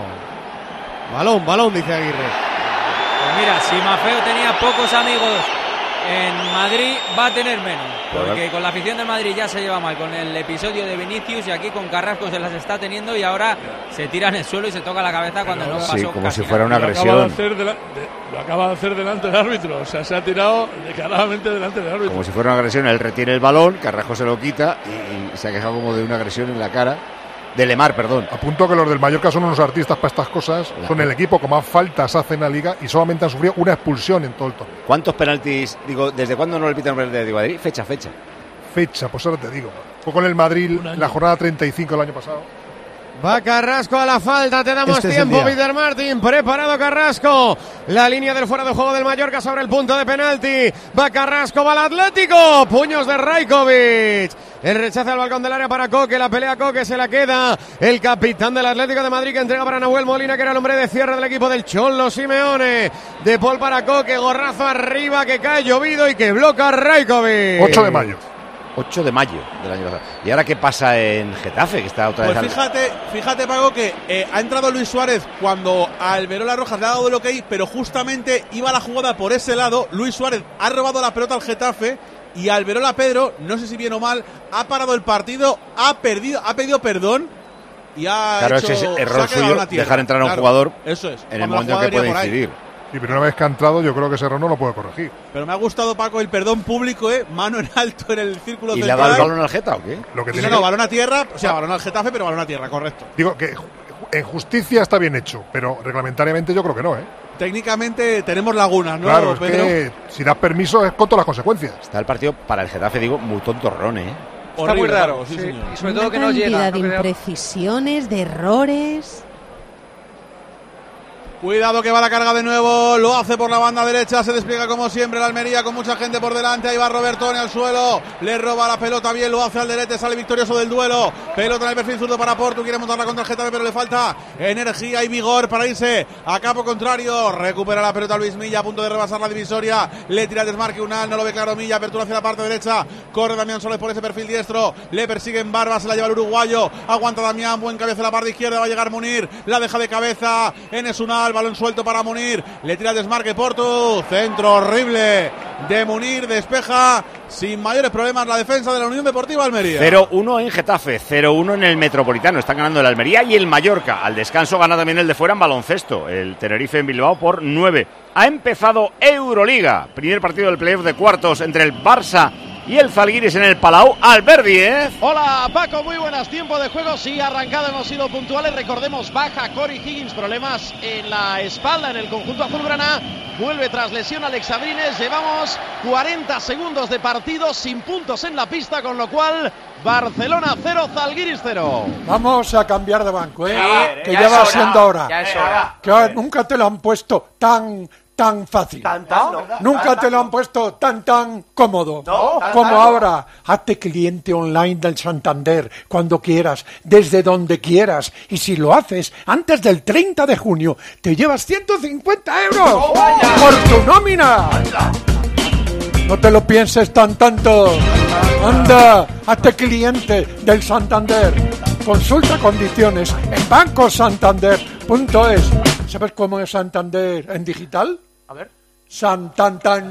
Balón, dice Aguirre. Pues mira, si Maffeo tenía pocos amigos en Madrid, va a tener menos. Porque con la afición de Madrid ya se lleva mal con el episodio de Vinicius, y aquí con Carrasco se las está teniendo y ahora se tira en el suelo y se toca la cabeza cuando no pasó. Sí, como casi si fuera una agresión. Lo acaba de hacer delante del árbitro. O sea, se ha tirado descaradamente delante del árbitro. Como si fuera una agresión. Él retiene el balón, Carrasco se lo quita y se ha quejado como de una agresión en la cara. De Lemar, perdón. Apunto que los del Mallorca son unos artistas para estas cosas. Son el equipo que más faltas hace en la liga y solamente han sufrido una expulsión en todo el torneo. ¿Cuántos penaltis? ¿Desde cuándo no le pitan el penalti de Madrid? Fecha. Pues ahora te digo. Fue con el Madrid la jornada 35 del año pasado. Va Carrasco a la falta, te damos tiempo, Víctor Martín, preparado Carrasco, la línea del fuera de juego del Mallorca sobre el punto de penalti, va Carrasco, va el Atlético, puños de Rajkovic, el rechace al balcón del área para Coque, la pelea Coque, se la queda el capitán del Atlético de Madrid que entrega para Nahuel Molina, que era el hombre de cierre del equipo del Cholo Simeone, de Paul para Coque, gorrazo arriba que cae llovido y que bloca Rajkovic. 8 de mayo. 8 de mayo del año pasado. ¿Y ahora qué pasa en Getafe? Que está otra vez. Fíjate, Paco, que ha entrado Luis Suárez cuando a Alberola Rojas le ha dado el ok, pero justamente iba la jugada por ese lado. Luis Suárez ha robado la pelota al Getafe y Alberola Pedro, no sé si bien o mal, ha parado el partido, ha pedido perdón y ha hecho... Ese es error suyo, dejar entrar a un jugador eso es, en el momento en que puede incidir. Sí, pero una vez que ha entrado, yo creo que ese error no lo puede corregir. Pero me ha gustado, Paco, el perdón público, mano en alto en el círculo central. ¿Y le le ha dado el balón al Geta o qué? No, balón a tierra, o sea, balón al Getafe, pero balón a tierra, correcto. Digo que en justicia está bien hecho, pero reglamentariamente yo creo que no, ¿eh? Técnicamente tenemos lagunas, ¿no? Claro, es que si das permiso es con todas las consecuencias. Está el partido para el Getafe, digo, muy tontorrón, ¿eh? Está muy raro, sí, señor. Y sobre todo que no llega. Una cantidad de imprecisiones, de errores... Cuidado que va la carga de nuevo, lo hace por la banda derecha, se despliega como siempre la Almería con mucha gente por delante, ahí va Robertone al suelo, le roba la pelota bien, lo hace Alderete, sale victorioso del duelo, pelota en el perfil zurdo para Portu, quiere montarla contra el Getafe pero le falta energía y vigor para irse a campo contrario, recupera la pelota Luis Milla a punto de rebasar la divisoria, le tira el desmarque Unal, no lo ve claro Milla, apertura hacia la parte derecha, corre Damián Soles por ese perfil diestro, le persiguen Barba, se la lleva el uruguayo, aguanta Damián, buen cabeza en la parte izquierda, va a llegar Munir, la deja de cabeza, Enes Unal, balón suelto para Munir, le tira el desmarque Portu, centro horrible de Munir, despeja sin mayores problemas la defensa de la Unión Deportiva Almería. 0-1 en Getafe, 0-1 en el Metropolitano, están ganando el Almería y el Mallorca. Al descanso gana también el de fuera en baloncesto, el Tenerife en Bilbao por 9. Ha empezado Euroliga, primer partido del playoff de cuartos entre el Barça y el Zalgiris en el Palau. Albert Díez. Hola Paco, muy buenas, tiempo de juego, sí, arrancada, hemos sido puntuales, recordemos, baja Corey Higgins, problemas en la espalda en el conjunto azulgrana, vuelve tras lesión Alex Abrines, llevamos 40 segundos de partido sin puntos en la pista, con lo cual Barcelona 0, Zalgiris 0. Vamos a cambiar de banco, que ya ya va hora, siendo hora. Ya es hora. Que nunca te lo han puesto tan fácil. Nunca te lo han puesto tan cómodo como ahora. Hazte cliente online del Santander cuando quieras, desde donde quieras. Y si lo haces antes del 30 de junio, te llevas 150 euros por tu nómina. No te lo pienses tanto. Anda, hazte cliente del Santander. Consulta condiciones en bancosantander.es. ¿Sabes cómo es Santander en digital? A ver. Santander.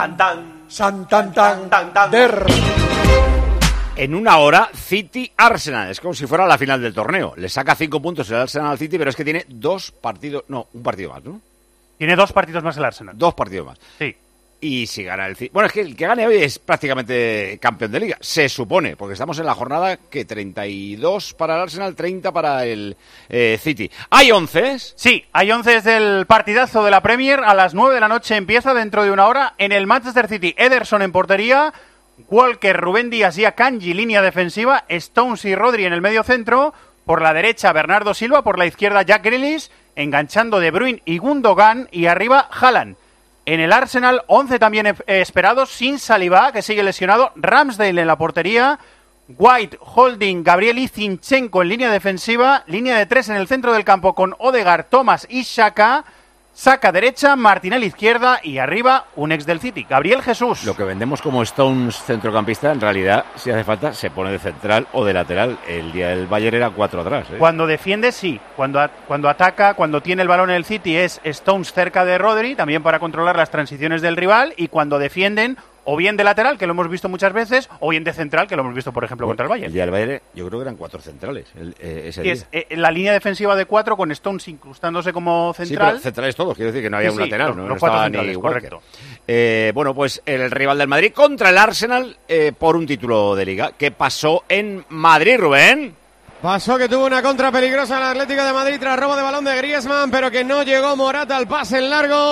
En una hora, City-Arsenal. Es como si fuera la final del torneo. Le saca 5 puntos el Arsenal al City, pero es que tiene un partido más, ¿no? Tiene 2 partidos más el Arsenal. 2 partidos más. Sí. Y si gana el City... Bueno, es que el que gane hoy es prácticamente campeón de liga. Se supone, porque estamos en la jornada que 32 para el Arsenal, 30 para el City. ¿Hay 11? Sí, hay 11 del partidazo de la Premier. A las 9 de la noche empieza, dentro de una hora, en el Manchester City. Ederson en portería, Walker, Rubén Díaz y Akanji, línea defensiva, Stones y Rodri en el medio centro. Por la derecha, Bernardo Silva, por la izquierda, Jack Grealish, enganchando De Bruyne y Gundogan, y arriba, Haaland. En el Arsenal, 11 también esperados, sin Saliba, que sigue lesionado, Ramsdale en la portería, White, Holding, Gabriel y Zinchenko en línea defensiva, línea de 3 en el centro del campo con Odegaard, Thomas y Xhaka, Saka derecha, Martinelli izquierda y arriba un ex del City, Gabriel Jesús. Lo que vendemos como Stones centrocampista, en realidad, si hace falta, se pone de central o de lateral. El día del Bayern era 4 atrás. Cuando defiende, sí. Cuando ataca, cuando tiene el balón en el City, es Stones cerca de Rodri, también para controlar las transiciones del rival, y cuando defienden, o bien de lateral, que lo hemos visto muchas veces, o bien de central, que lo hemos visto, por ejemplo, contra el Bayern. El día del Bayern, yo creo que eran 4 centrales ese día. Es la línea defensiva de 4 con Stones incrustándose como central. Sí, pero centrales todos, quiero decir que no había un lateral, no estaba ni correcto. Bueno, pues el rival del Madrid contra el Arsenal por un título de Liga. ¿Qué pasó en Madrid, Rubén? Pasó que tuvo una contra peligrosa el Atlético de Madrid tras robo de balón de Griezmann, pero que no llegó Morata al pase en largo.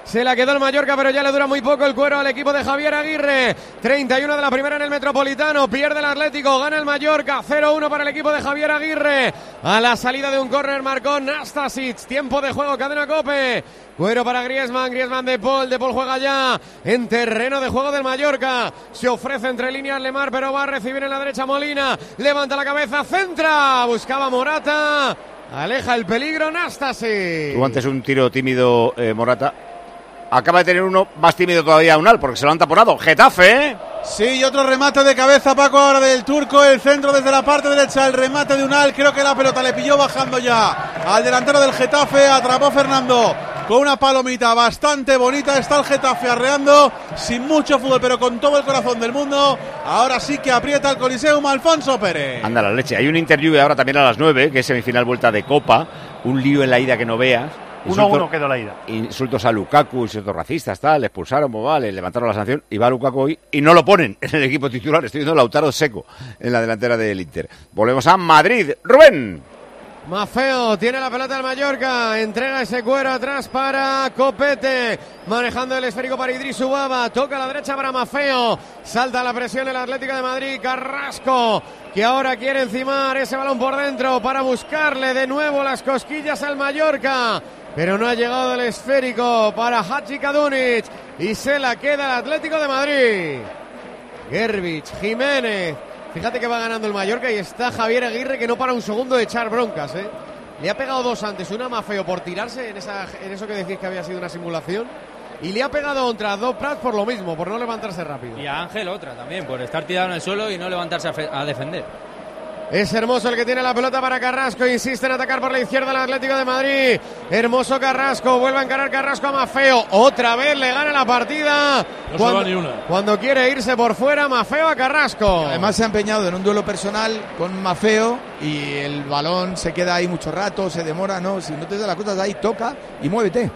Se la quedó el Mallorca, pero ya le dura muy poco el cuero al equipo de Javier Aguirre. 31 de la primera en el Metropolitano. Pierde el Atlético, gana el Mallorca. 0-1 para el equipo de Javier Aguirre. A la salida de un córner marcó Nastasic. Tiempo de juego, cadena COPE. Cuero para Griezmann de Paul juega ya en terreno de juego del Mallorca. Se ofrece entre líneas Lemar, pero va a recibir en la derecha Molina. Levanta la cabeza, centra. Buscaba Morata. Aleja el peligro Nastasic. Tuvo antes un tiro tímido Morata. Acaba de tener uno más tímido todavía Unal, porque se lo han taponado. Getafe, ¿eh? Sí, y otro remate de cabeza, Paco, ahora del turco. El centro desde la parte derecha, el remate de Unal. Creo que la pelota le pilló bajando ya al delantero del Getafe. Atrapó Fernando con una palomita bastante bonita. Está el Getafe arreando, sin mucho fútbol, pero con todo el corazón del mundo. Ahora sí que aprieta el Coliseum Alfonso Pérez. Anda la leche. Hay un interview ahora también a las 9, que es semifinal vuelta de Copa. Un lío en la ida que no veas. 1-1 quedó la ida. Insultos a Lukaku, insultos racistas, tal, le expulsaron, le levantaron la sanción y va Lukaku hoy y no lo ponen en el equipo titular. Estoy viendo Lautaro Seco en la delantera del Inter. Volvemos a Madrid. Rubén. Maffeo tiene la pelota del Mallorca, entrega ese cuero atrás para Copete, manejando el esférico para Idris Ubaba, toca a la derecha para Maffeo, salta la presión el Atlético de Madrid, Carrasco, que ahora quiere encimar ese balón por dentro para buscarle de nuevo las cosquillas al Mallorca, pero no ha llegado el esférico para Hachi Kadunic y se la queda el Atlético de Madrid. Gervich, Jiménez. Fíjate que va ganando el Mallorca y está Javier Aguirre que no para un segundo de echar broncas, ¿eh? Le ha pegado dos antes, una Maffeo por tirarse en eso que decís que había sido una simulación. Y le ha pegado otra dos Prats por lo mismo, por no levantarse rápido. Y a Ángel otra también, por estar tirado en el suelo y no levantarse a defender. Es Hermoso el que tiene la pelota para Carrasco, insiste en atacar por la izquierda el Atlético de Madrid. Hermoso Carrasco, vuelve a encarar Carrasco a Maffeo, otra vez le gana la partida. No se va ni una. Cuando quiere irse por fuera, Maffeo a Carrasco. Además se ha empeñado en un duelo personal con Maffeo y el balón se queda ahí mucho rato, se demora, no, si no te das las cosas ahí, toca y muévete.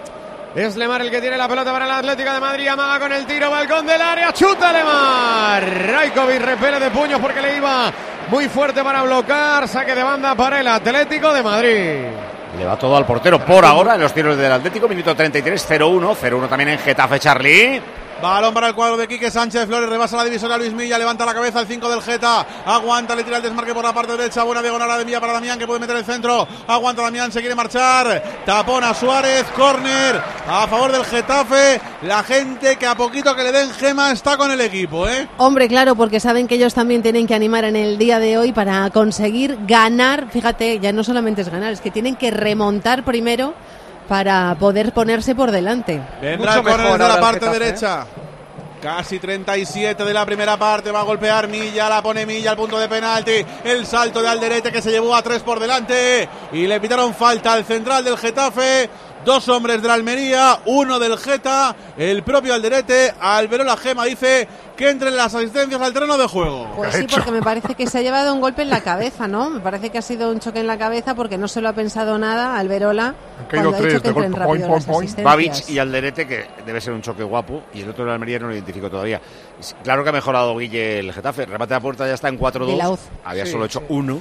Es Lemar el que tiene la pelota para el Atlético de Madrid, amaga con el tiro, balcón del área, chuta Lemar. Rajkovic repele de puños porque le iba muy fuerte para bloquear, saque de banda para el Atlético de Madrid. Le va todo al portero por ahora en los tiros del Atlético, minuto 33, 0-1 también en Getafe, Charlie. Balón para el cuadro de Quique Sánchez Flores, rebasa la divisoria Luis Milla, levanta la cabeza el 5 del Geta, aguanta, le tira el desmarque por la parte derecha, buena diagonal de Milla para Damián que puede meter el centro, aguanta Damián, se quiere marchar, tapón a Suárez, córner a favor del Getafe, la gente que a poquito que le den gema está con el equipo, ¿eh? Hombre, claro, porque saben que ellos también tienen que animar en el día de hoy para conseguir ganar, fíjate, ya no solamente es ganar, es que tienen que remontar primero para poder ponerse por delante. Vendrá el córner de la parte derecha. Casi 37 de la primera parte. Va a golpear Milla, la pone Milla al punto de penalti. El salto de Alderete que se llevó a 3 por delante. Y le pitaron falta al central del Getafe. Dos hombres de la Almería, uno del Geta, el propio Alderete. Alberola Gema dice que entren las asistencias al terreno de juego. Pues sí, porque me parece que se ha llevado un golpe en la cabeza, ¿no? Me parece que ha sido un choque en la cabeza porque no se lo ha pensado nada Alberola. Han caído tres de golpe. Babic y Alderete, que debe ser un choque guapo, y el otro de la Almería no lo identifico todavía. Claro que ha mejorado Guille el Getafe. Remate a puerta ya está en 4-2. Había solo hecho uno.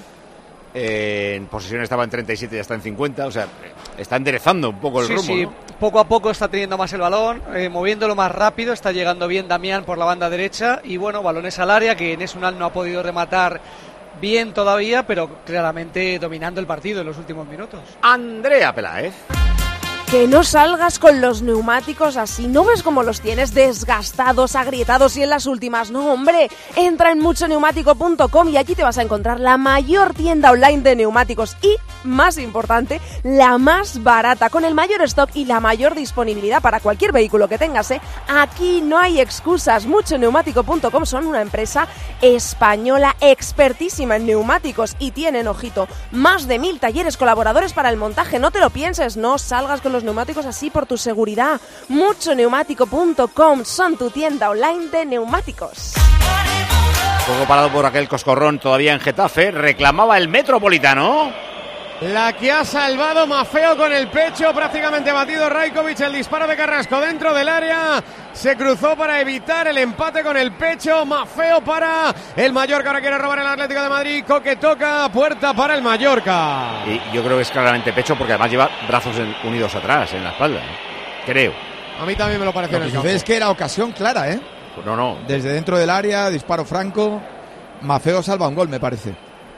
En posesión estaba en 37 y ya está en 50, o sea, está enderezando un poco el rumbo, sí, ¿no? Poco a poco está teniendo más el balón, moviéndolo más rápido, está llegando bien Damián por la banda derecha y bueno, balones al área que Enes Unal no ha podido rematar bien todavía, pero claramente dominando el partido en los últimos minutos. Andrea Peláez. Que no salgas con los neumáticos así, ¿no ves cómo los tienes desgastados, agrietados y en las últimas? No, hombre, entra en muchoneumático.com y allí te vas a encontrar la mayor tienda online de neumáticos y, más importante, la más barata, con el mayor stock y la mayor disponibilidad para cualquier vehículo que tengas, ¿eh? Aquí no hay excusas, muchoneumático.com son una empresa española expertísima en neumáticos y tienen, ojito, más de 1000 talleres colaboradores para el montaje, no te lo pienses, no salgas con los neumáticos así por tu seguridad. Muchoneumático.com son tu tienda online de neumáticos. Juego parado por aquel coscorrón todavía en Getafe, reclamaba el Metropolitano. La que ha salvado Maffeo con el pecho, prácticamente batido Rajkovic, el disparo de Carrasco dentro del área, se cruzó para evitar el empate con el pecho, Maffeo para el Mallorca, ahora quiere robar el Atlético de Madrid, Coque toca, puerta para el Mallorca. Y yo creo que es claramente pecho porque además lleva brazos unidos atrás, en la espalda, ¿eh? Creo. A mí también me lo pareció en el campo. Es que era ocasión clara, ¿eh? No. Desde dentro del área, disparo franco. Maffeo salva un gol, me parece.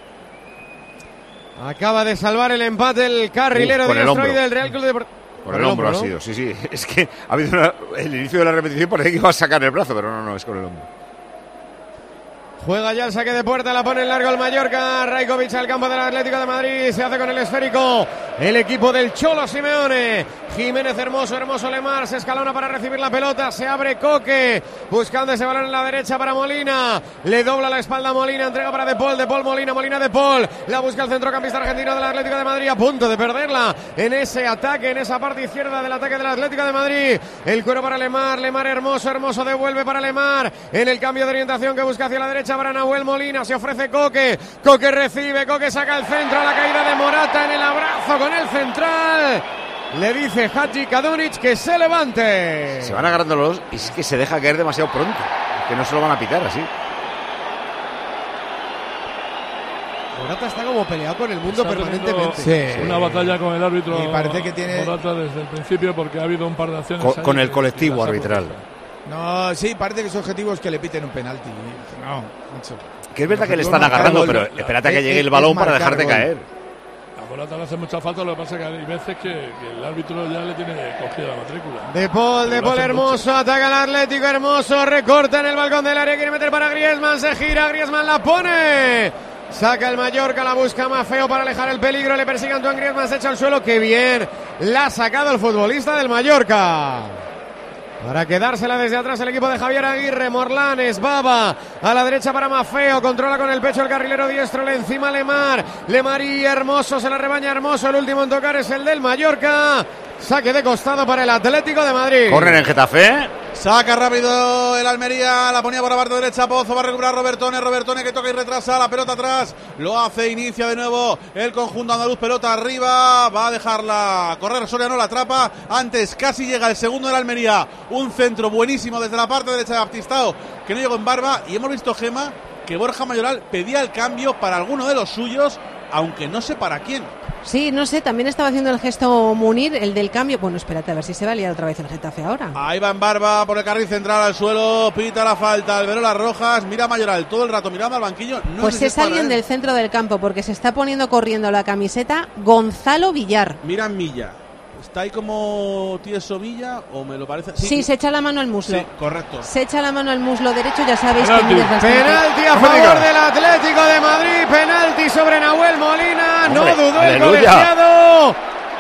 Acaba de salvar el empate el carrilero diestro del Real Club Deportivo. Con el hombro ha sido, sí. Es que ha habido el inicio de la repetición, parece que iba a sacar el brazo, pero no, es con el hombro. Juega ya el saque de puerta, la pone en largo el Mallorca. Rajkovic al campo del Atlético de Madrid. Se hace con el esférico el equipo del Cholo Simeone. Jiménez Hermoso Lemar. Se escalona para recibir la pelota. Se abre Coque. Buscando ese balón en la derecha para Molina. Le dobla la espalda a Molina. Entrega para De Paul. Molina De Paul. La busca el centrocampista argentino del Atlético de Madrid. A punto de perderla en ese ataque, en esa parte izquierda del ataque del Atlético de Madrid. El cuero para Lemar. Hermoso devuelve para Lemar. En el cambio de orientación que busca hacia la derecha para Nahuel Molina, se ofrece Coque recibe, Coque saca el centro, a la caída de Morata en el abrazo con el central, le dice Hadji Kadunic que se levante. Se van agarrando los dos y es que se deja caer demasiado pronto, que no se lo van a pitar así. Morata está como peleado con el mundo permanentemente. Sí. Una batalla con el árbitro. Y parece que tiene Morata desde el principio, porque ha habido un par de acciones con el colectivo arbitral. No, sí, parece que su objetivo es que le piten un penalti. No, mucho. Que es verdad que le están agarrando, pero espérate a que llegue el balón para dejarte caer. A Morata le hace mucha falta, lo que pasa es que hay veces que el árbitro ya le tiene cogida la matrícula. De Paul Hermoso, ataca al Atlético, Hermoso, recorta en el balcón del área, quiere meter para Griezmann, se gira, Griezmann la pone. Saca el Mallorca, la busca Maffeo para alejar el peligro, le persigue Antoine Griezmann, se echa al suelo, qué bien la ha sacado el futbolista del Mallorca. Para quedársela desde atrás el equipo de Javier Aguirre. Morlanes, Baba a la derecha para Maffeo, controla con el pecho el carrilero diestro, le encima Lemar y Hermoso, se la rebaña Hermoso, el último en tocar es el del Mallorca. Saque de costado para el Atlético de Madrid. Corren en Getafe. Saca rápido el Almería, la ponía por la parte derecha Pozo, va a recuperar Robertone que toca y retrasa, la pelota atrás, lo hace, inicia de nuevo el conjunto andaluz, pelota arriba, va a dejarla correr Soriano, la atrapa, antes casi llega el segundo del Almería, un centro buenísimo desde la parte derecha de Baptistao, que no llegó en barba, y hemos visto, Gema, que Borja Mayoral pedía el cambio para alguno de los suyos, aunque no sé para quién. Sí, no sé, también estaba haciendo el gesto Munir, el del cambio. Bueno, espérate a ver si se va a liar otra vez el Getafe ahora. Ahí va en barba por el carril central al suelo, pita la falta, Alberola Rojas, mira a Mayoral todo el rato mirando al banquillo. No pues es alguien del centro del campo, porque se está poniendo corriendo la camiseta Gonzalo Villar. Mira Milla. ¿Está ahí como tieso Villa o me lo parece? Sí, se echa la mano al muslo. Sí, correcto. Se echa la mano al muslo derecho, ya sabéis que penalti a favor del Atlético de Madrid, penalti sobre Nahuel Molina, hombre, no dudó aleluya. El colegiado.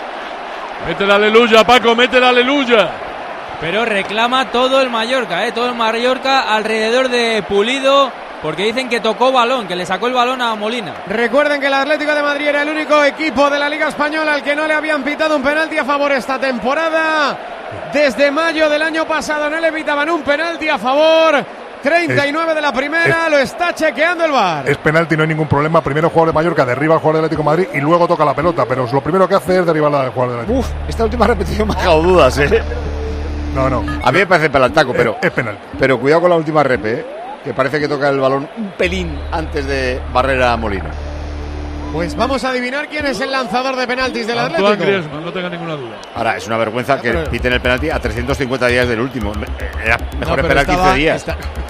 Mete la aleluya, Paco, mete la aleluya. Pero reclama todo el Mallorca, todo el Mallorca alrededor de Pulido, porque dicen que tocó balón, que le sacó el balón a Molina. Recuerden que el Atlético de Madrid era el único equipo de la Liga Española al que no le habían pitado un penalti a favor esta temporada. Desde mayo del año pasado no le pitaban un penalti a favor. 39 de la primera, lo está chequeando el VAR. Es penalti, no hay ningún problema. Primero el jugador de Mallorca derriba al jugador del Atlético de Madrid y luego toca la pelota, pero lo primero que hace es derribarla del jugador del Atlético. Esta última repetición me ha dejado dudas, No. A mí me parece pelantaco, pero es penalti. Pero cuidado con la última rep, que parece que toca el balón un pelín antes de barrer a Molina. Pues vamos a adivinar quién es el lanzador de penaltis del Atlético. Griezmann, no tenga ninguna duda. Ahora, es una vergüenza que piten el penalti a 350 días del último. Era mejor esperar 15 días.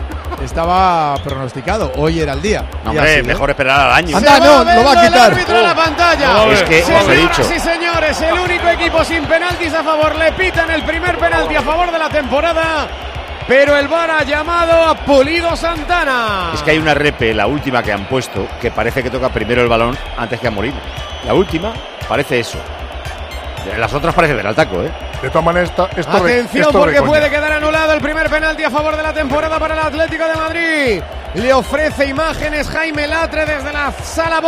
Estaba pronosticado, hoy era el día. Hombre, mejor esperar al año. Anda, no va a quitar. El árbitro a la pantalla. Es que, os he dicho. Sí, señores, el único equipo sin penaltis a favor. Le pitan el primer penalti a favor de la temporada. Pero el VAR ha llamado a Pulido Santana. Es que hay una repe, la última que han puesto, que parece que toca primero el balón antes que a Molina. La última parece eso. Las otras parece ver al taco, De todas maneras, atención, porque puede quedar anulado el primer penalti a favor de la temporada para el Atlético de Madrid. Le ofrece imágenes Jaime Latre desde la sala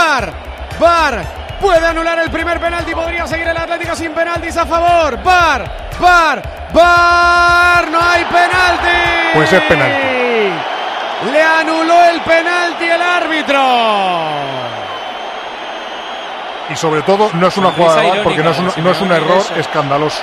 VAR. Puede anular el primer penalti, podría seguir el Atlético sin penaltis a favor. VAR. No hay penalti. Pues es penalti. Le anuló el penalti el árbitro. Y sobre todo no es una jugada de VAR porque no es un error escandaloso.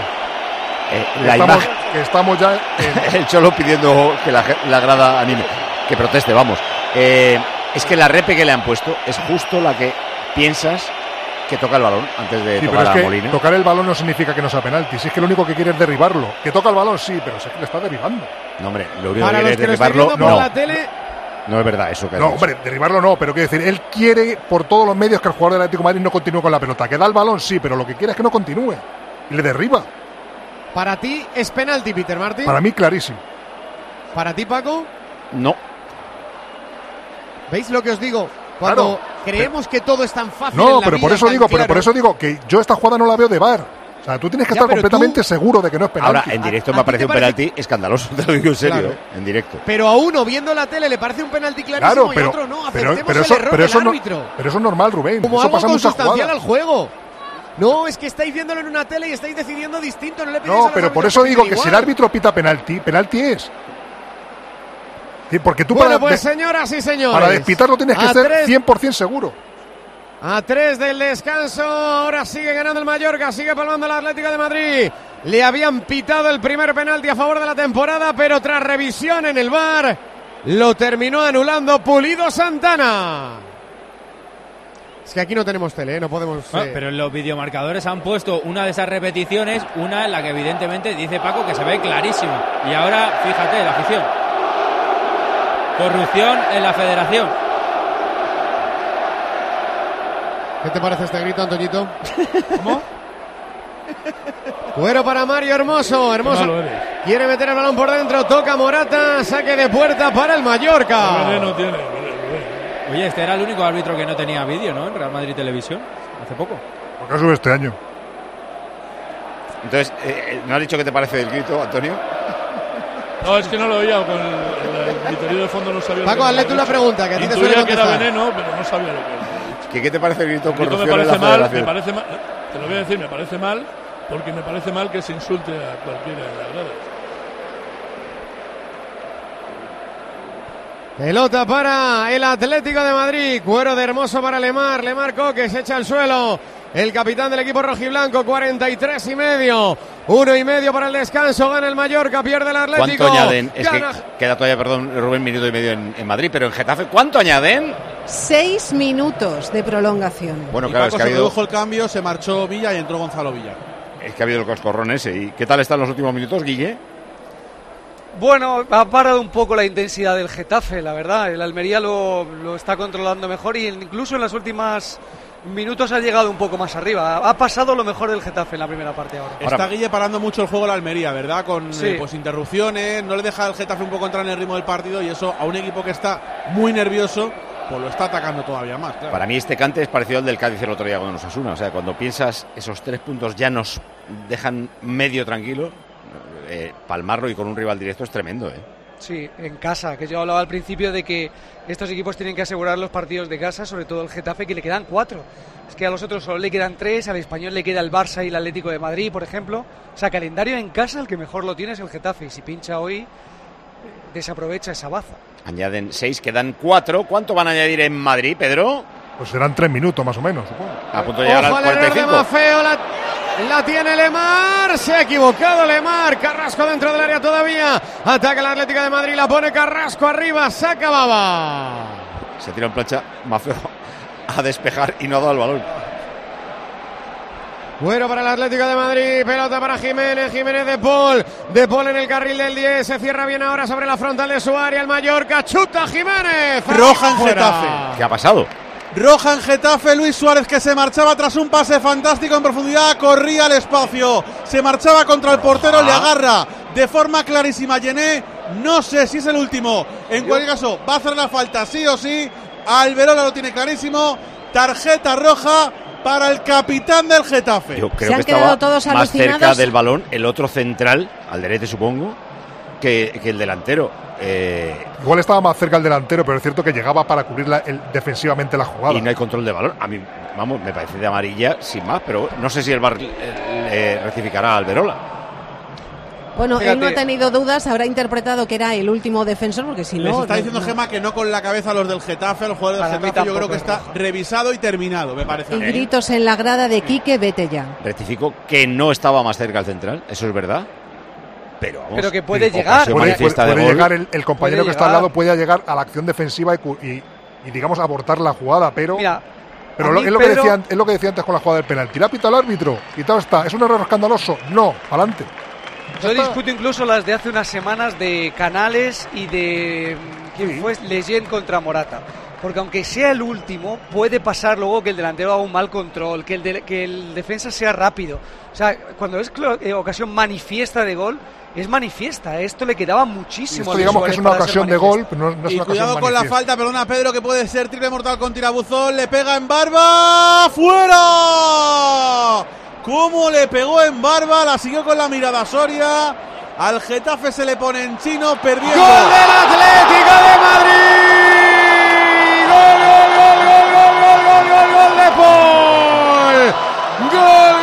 Estamos ya el Cholo pidiendo que la grada anime, que proteste, vamos. Es que la repe que le han puesto es justo la que piensas que toca el balón antes de Sí, tocar pero a es que Molina. tocar el balón no significa que no sea penalti. Si es que lo único que quiere es derribarlo. Que toca el balón, sí, pero sé que le está derribando. No, hombre, lo único Para que los quiere que es lo estáis derribarlo. viendo por No, la tele, no es verdad eso que No, has dicho. hombre, derribarlo no, pero quiero decir, él quiere por todos los medios que el jugador del Atlético de Madrid no continúe con la pelota. Que da el balón, sí, pero lo que quiere es que no continúe. Y le derriba. para ti es penalti, Peter Martin. Para mí, clarísimo. Para ti, Paco. No. ¿Veis lo que os digo? Cuando Claro, creemos que todo es tan fácil en No, la pero por vida, eso tan digo, pero claro. por eso digo que yo esta jugada no la veo de VAR. O sea, tú tienes que Ya, estar pero completamente tú- seguro de que no es penalti. Ahora, en directo ¿A me ha ti te parecido un parece- penalti escandaloso, te lo digo en serio, Claro. en directo. Pero a uno viendo la tele le parece un penalti clarísimo Claro, y pero, a otro no. pero, Aceptemos pero el eso, error pero, eso del no, árbitro. pero eso es normal, Rubén. Como Eso algo pasa en muchas consustancial jugadas. al juego. No, es que estáis viéndolo en una tele y estáis decidiendo distinto. No le pedís a No, los pero por árbitros eso digo que piten si el igual. árbitro pita penalti, penalti es. Sí, porque tú Bueno, para, pues señoras y señores. para despitarlo tienes que a ser tres- 100% seguro. A 3 del descanso, ahora sigue ganando el Mallorca, sigue palmando el Atlético de Madrid. Le habían pitado el primer penalti a favor de la temporada, pero tras revisión en el VAR, lo terminó anulando Pulido Santana. Es que aquí no tenemos tele, no podemos... Pero en los videomarcadores han puesto una de esas repeticiones, una en la que evidentemente dice Paco que se ve clarísimo. Y ahora, fíjate, la afición. Corrupción en la federación. ¿Qué te parece este grito, Antoñito? ¿Cómo? Cuero para Mario Hermoso. Hermoso Qué malo eres. quiere meter el balón por dentro, toca Morata, saque de puerta para el Mallorca. No tiene. Oye, este era el único árbitro que no tenía vídeo, ¿no? En Real Madrid Televisión, hace poco. ¿Por qué sube este año? Entonces, ¿no has dicho qué te parece del grito, Antonio? No, es que no lo oía, con el griterío de fondo no sabía. Paco, hazle tú la pregunta, que a ti te suele Intuía que era contestar. veneno, pero no sabía lo que era. ¿Qué te parece el grito El grito me corrupción en parece la mal, federación? te lo voy a decir, me parece mal, porque me parece mal que se insulte a cualquiera de las gradas. Pelota para el Atlético de Madrid. Cuero de Hermoso para Lemar. Lemar que se echa al suelo. El capitán del equipo rojiblanco, 43 y medio. 1 y medio para el descanso. Gana el Mallorca, pierde el Atlético. ¿Cuánto añaden? Es que Gana- queda todavía, perdón, Rubén, minuto y medio en Madrid, pero en Getafe, ¿cuánto añaden? 6 minutos de prolongación. Bueno, Y claro, Paco es que ha se habido, produjo el cambio, se marchó Villa y entró Gonzalo Villar. es que ha habido el coscorrón ese. ¿Y qué tal están los últimos minutos, Guille? Bueno, ha parado un poco la intensidad del Getafe, la verdad. El Almería lo está controlando mejor y incluso en los últimos minutos ha llegado un poco más arriba. Ha pasado lo mejor del Getafe en la primera parte ahora. Está Guille parando mucho el juego la Almería, ¿verdad? Con Sí. pues interrupciones, no le deja al Getafe un poco entrar en el ritmo del partido y eso a un equipo que está muy nervioso, pues lo está atacando todavía más. Claro. Para mí este cante es parecido al del Cádiz el otro día con Osasuna. O sea, cuando piensas esos 3 puntos ya nos dejan medio tranquilo, palmarlo y con un rival directo es tremendo, ¿eh? Sí, en casa, que yo hablaba al principio de que estos equipos tienen que asegurar los partidos de casa, sobre todo el Getafe, que le quedan 4. Es que a los otros solo le quedan 3, al Español le queda el Barça y el Atlético de Madrid, por ejemplo. O sea, calendario en casa, el que mejor lo tiene es el Getafe, y si pincha hoy, desaprovecha esa baza. Añaden 6, quedan 4. ¿Cuánto van a añadir en Madrid, Pedro? Pues serán 3 minutos más o menos, supongo. A punto de llegar al Ojo al error de 45. Maffeo, la tiene Lemar, se ha equivocado Lemar, Carrasco dentro del área todavía, ataca el Atlético de Madrid, la pone Carrasco arriba, saca Baba. Se tira en plancha Mafeo a despejar y no ha dado el balón. Bueno para el Atlético de Madrid, pelota para Jiménez, Jiménez de Paul en el carril del 10, se cierra bien ahora sobre la frontal de su área, el Mallorca, chuta Jiménez. Roja en Fuera. Getafe. ¿Qué ha pasado? Roja en Getafe, Luis Suárez que se marchaba tras un pase fantástico en profundidad, corría al espacio, se marchaba contra el portero, le agarra de forma clarísima Yené, no sé si es el último, en cualquier caso va a hacer la falta sí o sí, Alberola lo tiene clarísimo, tarjeta roja para el capitán del Getafe. Yo creo Se han que estaba quedado todos más alucinados. cerca del balón el otro central, Alderete supongo, que el delantero. Igual estaba más cerca el delantero, pero es cierto que llegaba para cubrir defensivamente la jugada. Y no hay control de balón. A mí, vamos, me parece de amarilla sin más, pero no sé si el VAR rectificará a Alberola. Bueno, Fíjate. él no ha tenido dudas, habrá interpretado que era el último defensor, porque si Les no... está diciendo Gemma que no con la cabeza a los del Getafe, los jugadores del Para mí Getafe, yo creo tampoco que es está roja. revisado y terminado, me parece. Y gritos en la grada de Quique, vete ya. Rectifico que no estaba más cerca el central, eso es verdad. Pero, vamos, Pero que puede sí, llegar. ocasión Puede manifiesta de gol. llegar el compañero Puede que está al llegar. lado, puede llegar a la acción defensiva y digamos abortar la jugada, pero Mira, Pero es lo que decía antes con la jugada del penalti. ¿La pita el árbitro? Y tal está. ¿Es un error escandaloso? No, adelante. Yo discuto incluso las de hace unas semanas de Canales y de ¿quién fue? Leyen contra Morata. Porque aunque sea el último, puede pasar luego que el delantero haga un mal control, que el defensa sea rápido. O sea, cuando es ocasión manifiesta de gol, es manifiesta. Esto le quedaba muchísimo. Esto digamos que es una ocasión de gol, pero no es una ocasión cuidado con manifiesta. la falta, perdona Pedro, que puede ser triple mortal con tirabuzón. Le pega en Barba. ¡Fuera! ¿Cómo le pegó en Barba? La siguió con la mirada Soria. Al Getafe se le pone en chino, perdiendo. ¡Gol del Atlético de Madrid! ¡Gol de Paul! ¡Gol!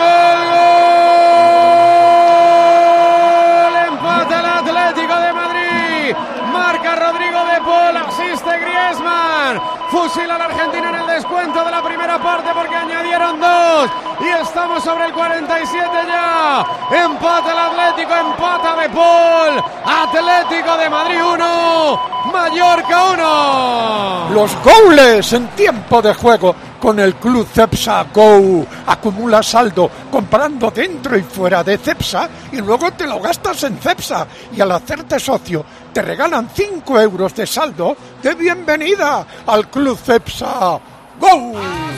Empate el Atlético de Madrid. Marca Rodrigo de Paul, asiste Griezmann. Fusila al argentino en el descuento de la primera parte porque añadieron 2. Y estamos sobre el 47 ya. Empata el Atlético, empata de Paul. Atlético de Madrid 1, Mallorca 1. Los goles en tiempo de juego con el Club Cepsa Go. Acumula saldo comprando dentro y fuera de Cepsa y luego te lo gastas en Cepsa. Y al hacerte socio te regalan 5 euros de saldo de bienvenida al Club Cepsa Go.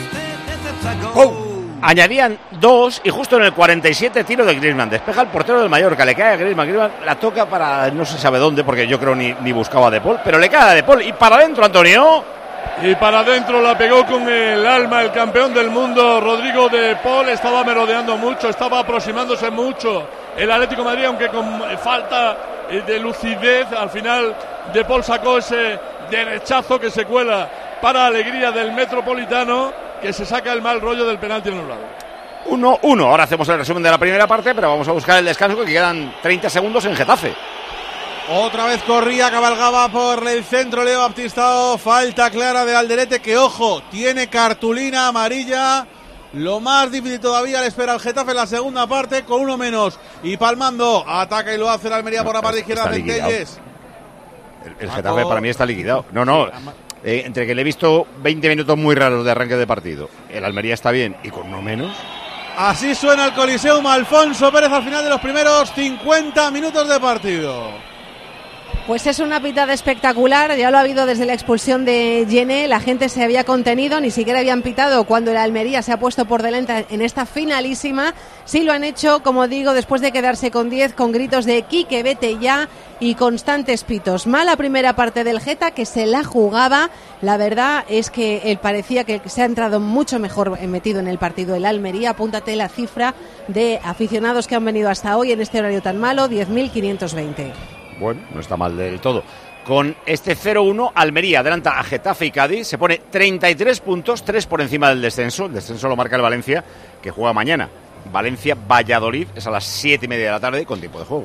Go. Añadían 2 y justo en el 47 tiro de Griezmann. Despeja el portero del Mallorca, le cae a Griezmann. Griezmann la toca para no se sabe dónde, porque yo creo ni buscaba a De Paul, pero le cae a De Paul y para adentro, Antonio. Y para adentro la pegó con el alma el campeón del mundo, Rodrigo De Paul. Estaba merodeando mucho, estaba aproximándose mucho el Atlético de Madrid, aunque con falta de lucidez. Al final De Paul sacó ese derechazo que se cuela para alegría del Metropolitano, que se saca el mal rollo del penalti anulado. 1-1. Ahora hacemos el resumen de la primera parte, pero vamos a buscar el descanso, que quedan 30 segundos en Getafe. Otra vez corría, cabalgaba por el centro Leo Baptistao. Falta clara de Alderete, que ojo, tiene cartulina amarilla. Lo más difícil todavía le espera al Getafe en la segunda parte, con uno menos y palmando. Ataca y lo hace el Almería por la parte izquierda de Centelles. El Getafe para mí está liquidado. No. Entre que le he visto 20 minutos muy raros de arranque de partido, el Almería está bien y con uno menos. Así suena el Coliseum Alfonso Pérez al final de los primeros 50 minutos de partido. Pues es una pitada espectacular, ya lo ha habido desde la expulsión de Yené, la gente se había contenido, ni siquiera habían pitado cuando el Almería se ha puesto por delante en esta finalísima. Sí lo han hecho, como digo, después de quedarse con 10, con gritos de Quique, vete ya, y constantes pitos. Mala primera parte del Geta, que se la jugaba. La verdad es que él parecía que se ha entrado mucho mejor metido en el partido el Almería. Apúntate la cifra de aficionados que han venido hasta hoy en este horario tan malo, 10.520. Bueno, no está mal del todo. Con este 0-1, Almería adelanta a Getafe y Cádiz. Se pone 33 puntos, 3 por encima del descenso. El descenso lo marca el Valencia, que juega mañana. Valencia-Valladolid es a las 7:30 de la tarde, con tiempo de juego.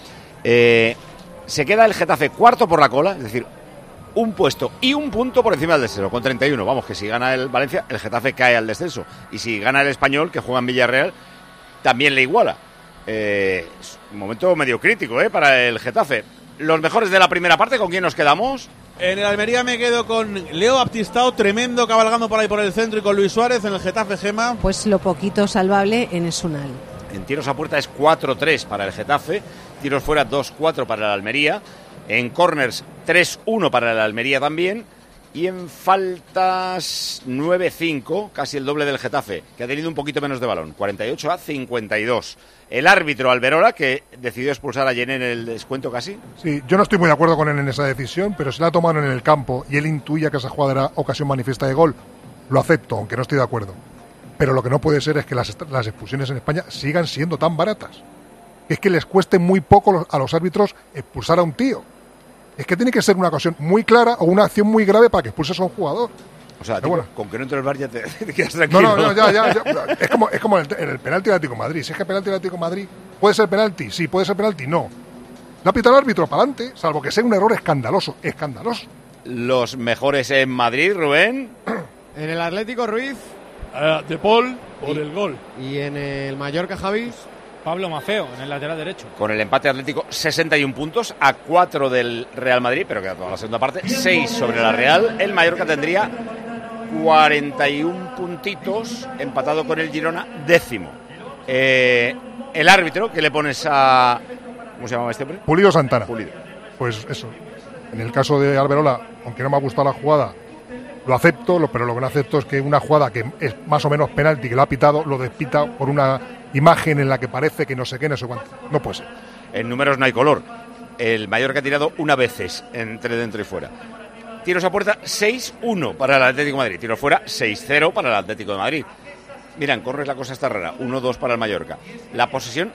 Se queda el Getafe cuarto por la cola, es decir, un puesto y un punto por encima del descenso, con 31. Vamos, que si gana el Valencia, el Getafe cae al descenso. Y si gana el Español, que juega en Villarreal, también le iguala. Es un momento medio crítico para el Getafe. Los mejores de la primera parte, ¿con quién nos quedamos? En el Almería me quedo con Leo Baptistao, tremendo, cabalgando por ahí por el centro, y con Luis Suárez. En el Getafe, Gema, pues lo poquito salvable en Esunal. En tiros a puerta es 4-3 para el Getafe, tiros fuera 2-4 para el Almería, en corners 3-1 para el Almería también, y en faltas 9-5, casi el doble del Getafe, que ha tenido un poquito menos de balón, 48-52. El árbitro Alberola, que decidió expulsar a Yené en el descuento casi. Sí, yo no estoy muy de acuerdo con él en esa decisión, pero se la tomaron en el campo y él intuía que esa jugada era ocasión manifiesta de gol. Lo acepto, aunque no estoy de acuerdo. Pero lo que no puede ser es que las expulsiones en España sigan siendo tan baratas. Es que les cueste muy poco a los árbitros expulsar a un tío. Es que tiene que ser una ocasión muy clara o una acción muy grave para que expulses a un jugador. O sea, tipo, bueno, con que no entre el VAR ya te quedas tranquilo. No, ya. Es como el penalti del Atlético de Madrid. Si es que el penalti del Atlético de Madrid puede ser penalti, sí, puede ser penalti, no. La pita el árbitro para adelante, salvo que sea un error escandaloso. Los mejores en Madrid, Rubén. En el Atlético, Ruiz. De Paul por el gol. Y en el Mallorca, Javi. Pablo Mafeo, en el lateral derecho. Con el empate Atlético, 61 puntos, a 4 del Real Madrid, pero queda toda la segunda parte, 6 sobre la Real. El Mallorca tendría 41 puntitos, empatado con el Girona, 10º. El árbitro, ¿qué le pones a... ¿Cómo se llamaba este hombre? Pulido Santana. Pulido. Pues eso. En el caso de Alberola, aunque no me ha gustado la jugada, lo acepto, pero lo que no acepto es que una jugada que es más o menos penalti, que lo ha pitado, lo despita por una imagen en la que parece que no sé qué, no sé cuánto. No puede ser. En números no hay color. El Mallorca ha tirado una veces entre dentro y fuera. Tiros a puerta 6-1 para el Atlético de Madrid. Tiros fuera 6-0 para el Atlético de Madrid. Mira, en corners la cosa está rara. 1-2 para el Mallorca. La posesión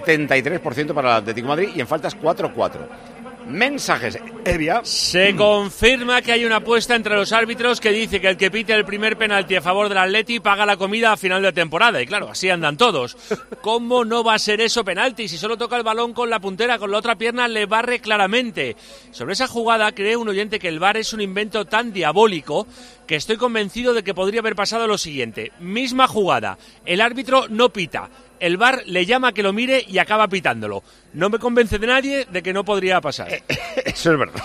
73% para el Atlético de Madrid y en faltas 4-4. Mensajes, Evia. Se confirma que hay una apuesta entre los árbitros que dice que el que pite el primer penalti a favor del Atleti paga la comida a final de temporada. Y claro, así andan todos. ¿Cómo no va a ser eso penalti? Si solo toca el balón con la puntera, con la otra pierna le barre claramente. Sobre esa jugada cree un oyente que el VAR es un invento tan diabólico que estoy convencido de que podría haber pasado lo siguiente. Misma jugada, el árbitro no pita. El VAR le llama a que lo mire y acaba pitándolo. No me convence de nadie de que no podría pasar. Eso es verdad.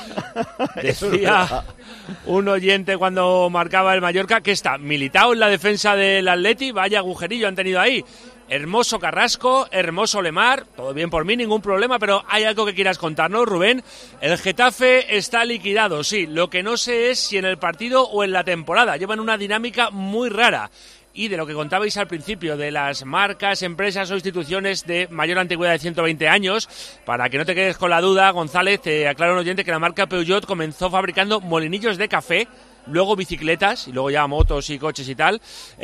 Decía un oyente cuando marcaba el Mallorca que está Militao en la defensa del Atleti. Vaya agujerillo han tenido ahí. Hermoso Carrasco, hermoso Lemar, todo bien por mí, ningún problema, pero hay algo que quieras contarnos, Rubén. El Getafe está liquidado, sí, lo que no sé es si en el partido o en la temporada. Llevan una dinámica muy rara. Y de lo que contabais al principio, de las marcas, empresas o instituciones de mayor antigüedad de 120 años, para que no te quedes con la duda, González, te aclara un oyente que la marca Peugeot comenzó fabricando molinillos de café, luego bicicletas, y luego ya motos y coches y tal.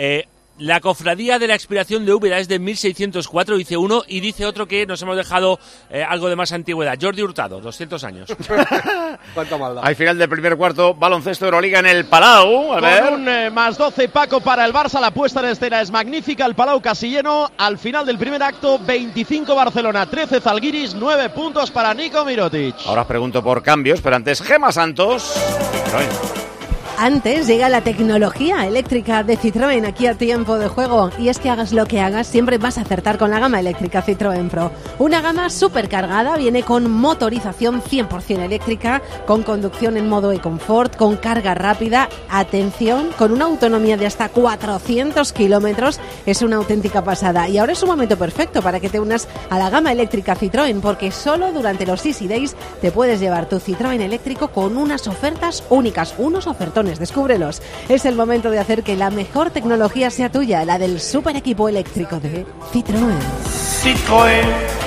La cofradía de la expiración de Úbeda es de 1604, dice uno, y dice otro que nos hemos dejado algo de más antigüedad. Jordi Hurtado, 200 años. Cuánta maldad. Al final del primer cuarto, baloncesto Euroliga en el Palau. A ver. Con un más 12, Paco, para el Barça. La puesta en escena es magnífica. El Palau casi lleno. Al final del primer acto, 25 Barcelona, 13 Zalgiris, 9 puntos para Nico Mirotic. Ahora os pregunto por cambios, pero antes Gemma Santos. Antes llega la tecnología eléctrica de Citroën aquí a Tiempo de Juego. Y es que hagas lo que hagas, siempre vas a acertar con la gama eléctrica Citroën Pro. Una gama supercargada, viene con motorización 100% eléctrica, con conducción en modo e-confort, con carga rápida, atención, con una autonomía de hasta 400 kilómetros. Es una auténtica pasada. Y ahora es un momento perfecto para que te unas a la gama eléctrica Citroën, porque solo durante los Easy Days te puedes llevar tu Citroën eléctrico con unas ofertas únicas, unos ofertones. Descúbrelos. Es el momento de hacer que la mejor tecnología sea tuya, la del super equipo eléctrico de Citroën. Citroën.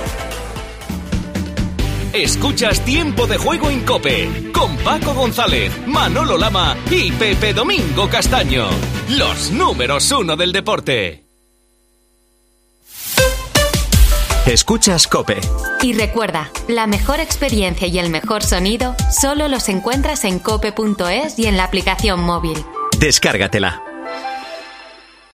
Escuchas Tiempo de Juego en COPE con Paco González, Manolo Lama y Pepe Domingo Castaño. Los números 1 del deporte. Escuchas COPE. Y recuerda, la mejor experiencia y el mejor sonido solo los encuentras en cope.es y en la aplicación móvil. Descárgatela.